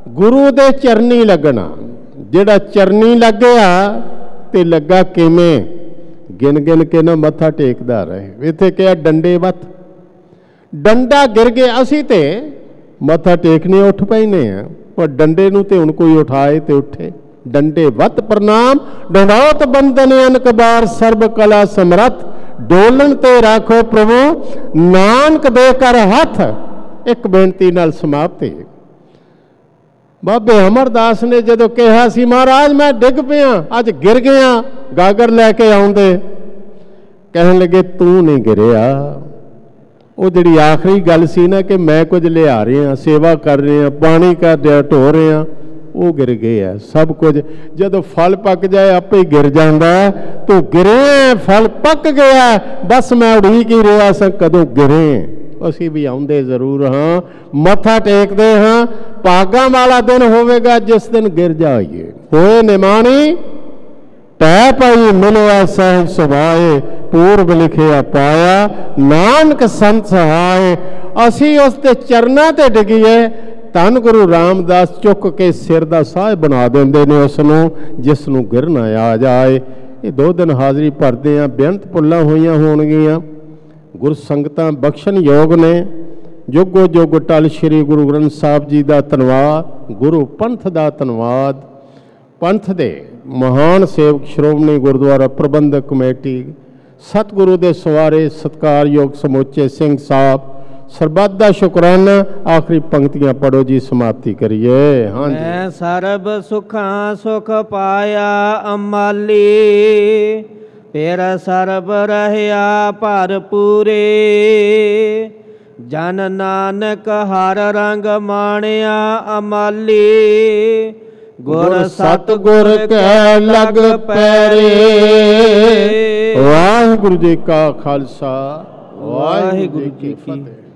ਗੁਰੂ ਦੇ ਚਰਨੀ ਲੱਗਣਾ। ਜਿਹੜਾ ਚਰਨੀ ਲੱਗਿਆ ਤੇ ਲੱਗਾ ਕਿਵੇਂ? ਗਿਣ ਗਿਣ ਕੇ ਨਾ ਮੱਥਾ ਟੇਕਦਾ ਰਹੇ। ਇੱਥੇ ਕਿਹਾ ਡੰਡੇ ਵੱਤ, ਡੰਡਾ ਗਿਰ ਗਿਆ। ਅਸੀਂ ਤੇ ਮੱਥਾ ਟੇਕਨੇ ਉੱਠ ਪੈਨੇ ਆ, ਪਰ ਡੰਡੇ ਨੂੰ ਤੇ ਹੁਣ ਕੋਈ ਉਠਾਏ ਤੇ ਉੱਠੇ। ਡੰਡੇ ਵੱਤ ਪ੍ਰਣਾਮ, ਡੰਡੌਤ ਬੰਦਨ ਅਨਕਬਾਰ, ਸਰਬ ਕਲਾ ਸਮਰੱਥ, ਡੋਲਣ ਤੇ ਰਾਖੋ ਪ੍ਰਭੂ, ਨਾਨਕ ਦੇ ਕਰ ਹੱਥ। ਇੱਕ ਬੇਨਤੀ ਨਾਲ ਸਮਾਪਤੀ। ਬਾਬੇ ਅਮਰਦਾਸ ਨੇ ਜਦੋਂ ਕਿਹਾ ਸੀ ਮਹਾਰਾਜ ਮੈਂ ਡਿੱਗ ਪਿਆ, ਅੱਜ ਗਿਰ ਗਿਆ, ਗਾਗਰ ਲੈ ਕੇ ਆਉਂਦੇ, ਕਹਿਣ ਲੱਗੇ ਤੂੰ ਨਹੀਂ ਗਿਰਿਆ। ਉਹ ਜਿਹੜੀ ਆਖਰੀ ਗੱਲ ਸੀ ਨਾ ਕਿ ਮੈਂ ਕੁਝ ਲਿਆ ਰਿਹਾ, ਸੇਵਾ ਕਰ ਰਿਹਾ, ਪਾਣੀ ਕਰ ਰਿਹਾ, ਢੋ ਰਿਹਾ, ਉਹ ਗਿਰ ਗਏ ਆ ਸਭ ਕੁਝ। ਜਦੋਂ ਫਲ ਪੱਕ ਜਾਏ ਆਪੇ ਹੀ ਗਿਰ ਜਾਂਦਾ। ਤੂੰ ਗਿਰੇ, ਫਲ ਪੱਕ ਗਿਆ, ਬਸ ਮੈਂ ਉਡੀਕ ਹੀ ਰਿਹਾ ਸਾਂ ਕਦੋਂ ਗਿਰੇ। ਅਸੀਂ ਵੀ ਆਉਂਦੇ ਜ਼ਰੂਰ ਹਾਂ, ਮੱਥਾ ਟੇਕਦੇ ਹਾਂ। ਭਾਗਾਂ ਵਾਲਾ ਦਿਨ ਹੋਵੇਗਾ ਜਿਸ ਦਿਨ ਗਿਰ ਜਾਈਏ। ਹੋਏ ਨਿਮਾਣੀ ਤੈ ਪਈ ਮਿਲਿਆ ਸਾਹਿਬ ਸੁਭਾਏ, ਪੂਰਬ ਲਿਖਿਆ ਪਾਇਆ ਨਾਨਕ ਸੰਤ ਸਹਾਏ। ਅਸੀਂ ਉਸ ਦੇ ਚਰਨਾਂ ਤੇ ਡਿੱਗੀਏ। ਧੰਨ ਗੁਰੂ ਰਾਮਦਾਸ ਚੁੱਕ ਕੇ ਸਿਰ ਦਾ ਸਾਹ ਬਣਾ ਦਿੰਦੇ ਨੇ ਉਸ ਨੂੰ, ਜਿਸ ਨੂੰ ਗਿਰਨਾ ਆ ਜਾਏ। ਇਹ 2 ਦਿਨ ਹਾਜ਼ਰੀ ਭਰਦੇ ਆ, ਬੇਅੰਤ ਭੁੱਲਾਂ ਹੋਈਆਂ ਹੋਣਗੀਆਂ। ਗੁਰ ਸੰਗਤਾਂ ਬਖਸ਼ਣ ਯੋਗ ਨੇ। ਜੁਗੋ ਜੁਗ ਟਲ ਸ਼੍ਰੀ ਗੁਰੂ ਗ੍ਰੰਥ ਸਾਹਿਬ ਜੀ ਦਾ ਧੰਨਵਾਦ, ਗੁਰੂ ਪੰਥ ਦਾ ਧੰਨਵਾਦ। ਪੰਥ ਦੇ ਮਹਾਨ ਸੇਵਕ ਸ਼੍ਰੋਮਣੀ ਗੁਰਦੁਆਰਾ ਪ੍ਰਬੰਧਕ ਕਮੇਟੀ, ਸਤਿਗੁਰੂ ਦੇ ਸਵਾਰੇ ਸਤਿਕਾਰਯੋਗ ਸਮੁੱਚੇ ਸਿੰਘ ਸਾਹਿਬ, ਸਰਬੱਤ ਦਾ ਸ਼ੁਕਰਾਨਾ। ਆਖਰੀ ਪੰਕਤੀਆਂ ਪੜੋ ਜੀ, ਸਮਾਪਤੀ ਕਰੀਏ। ਹਾਂਜੀ। ਮੈਂ ਸਰਬ ਸੁਖਾਂ ਸੁਖ ਪਾਇਆ ਅਮਾਲੀ, ਫਿਰ ਸਰਬ ਰਹਿਆ ਭਰਪੂਰੇ। ਜਨ ਨਾਨਕ ਹਰ ਰੰਗ ਮਾਣਿਆ ਅਮਾਲੀ, ਗੁਰ ਸਤਿਗੁਰ ਕੈ ਲਗ ਪੈਰੇ। ਵਾਹਿਗੁਰੂ ਜੀ ਕਾ ਖਾਲਸਾ, ਵਾਹਿਗੁਰੂ ਜੀ ਕੀ ਫਤਿਹ।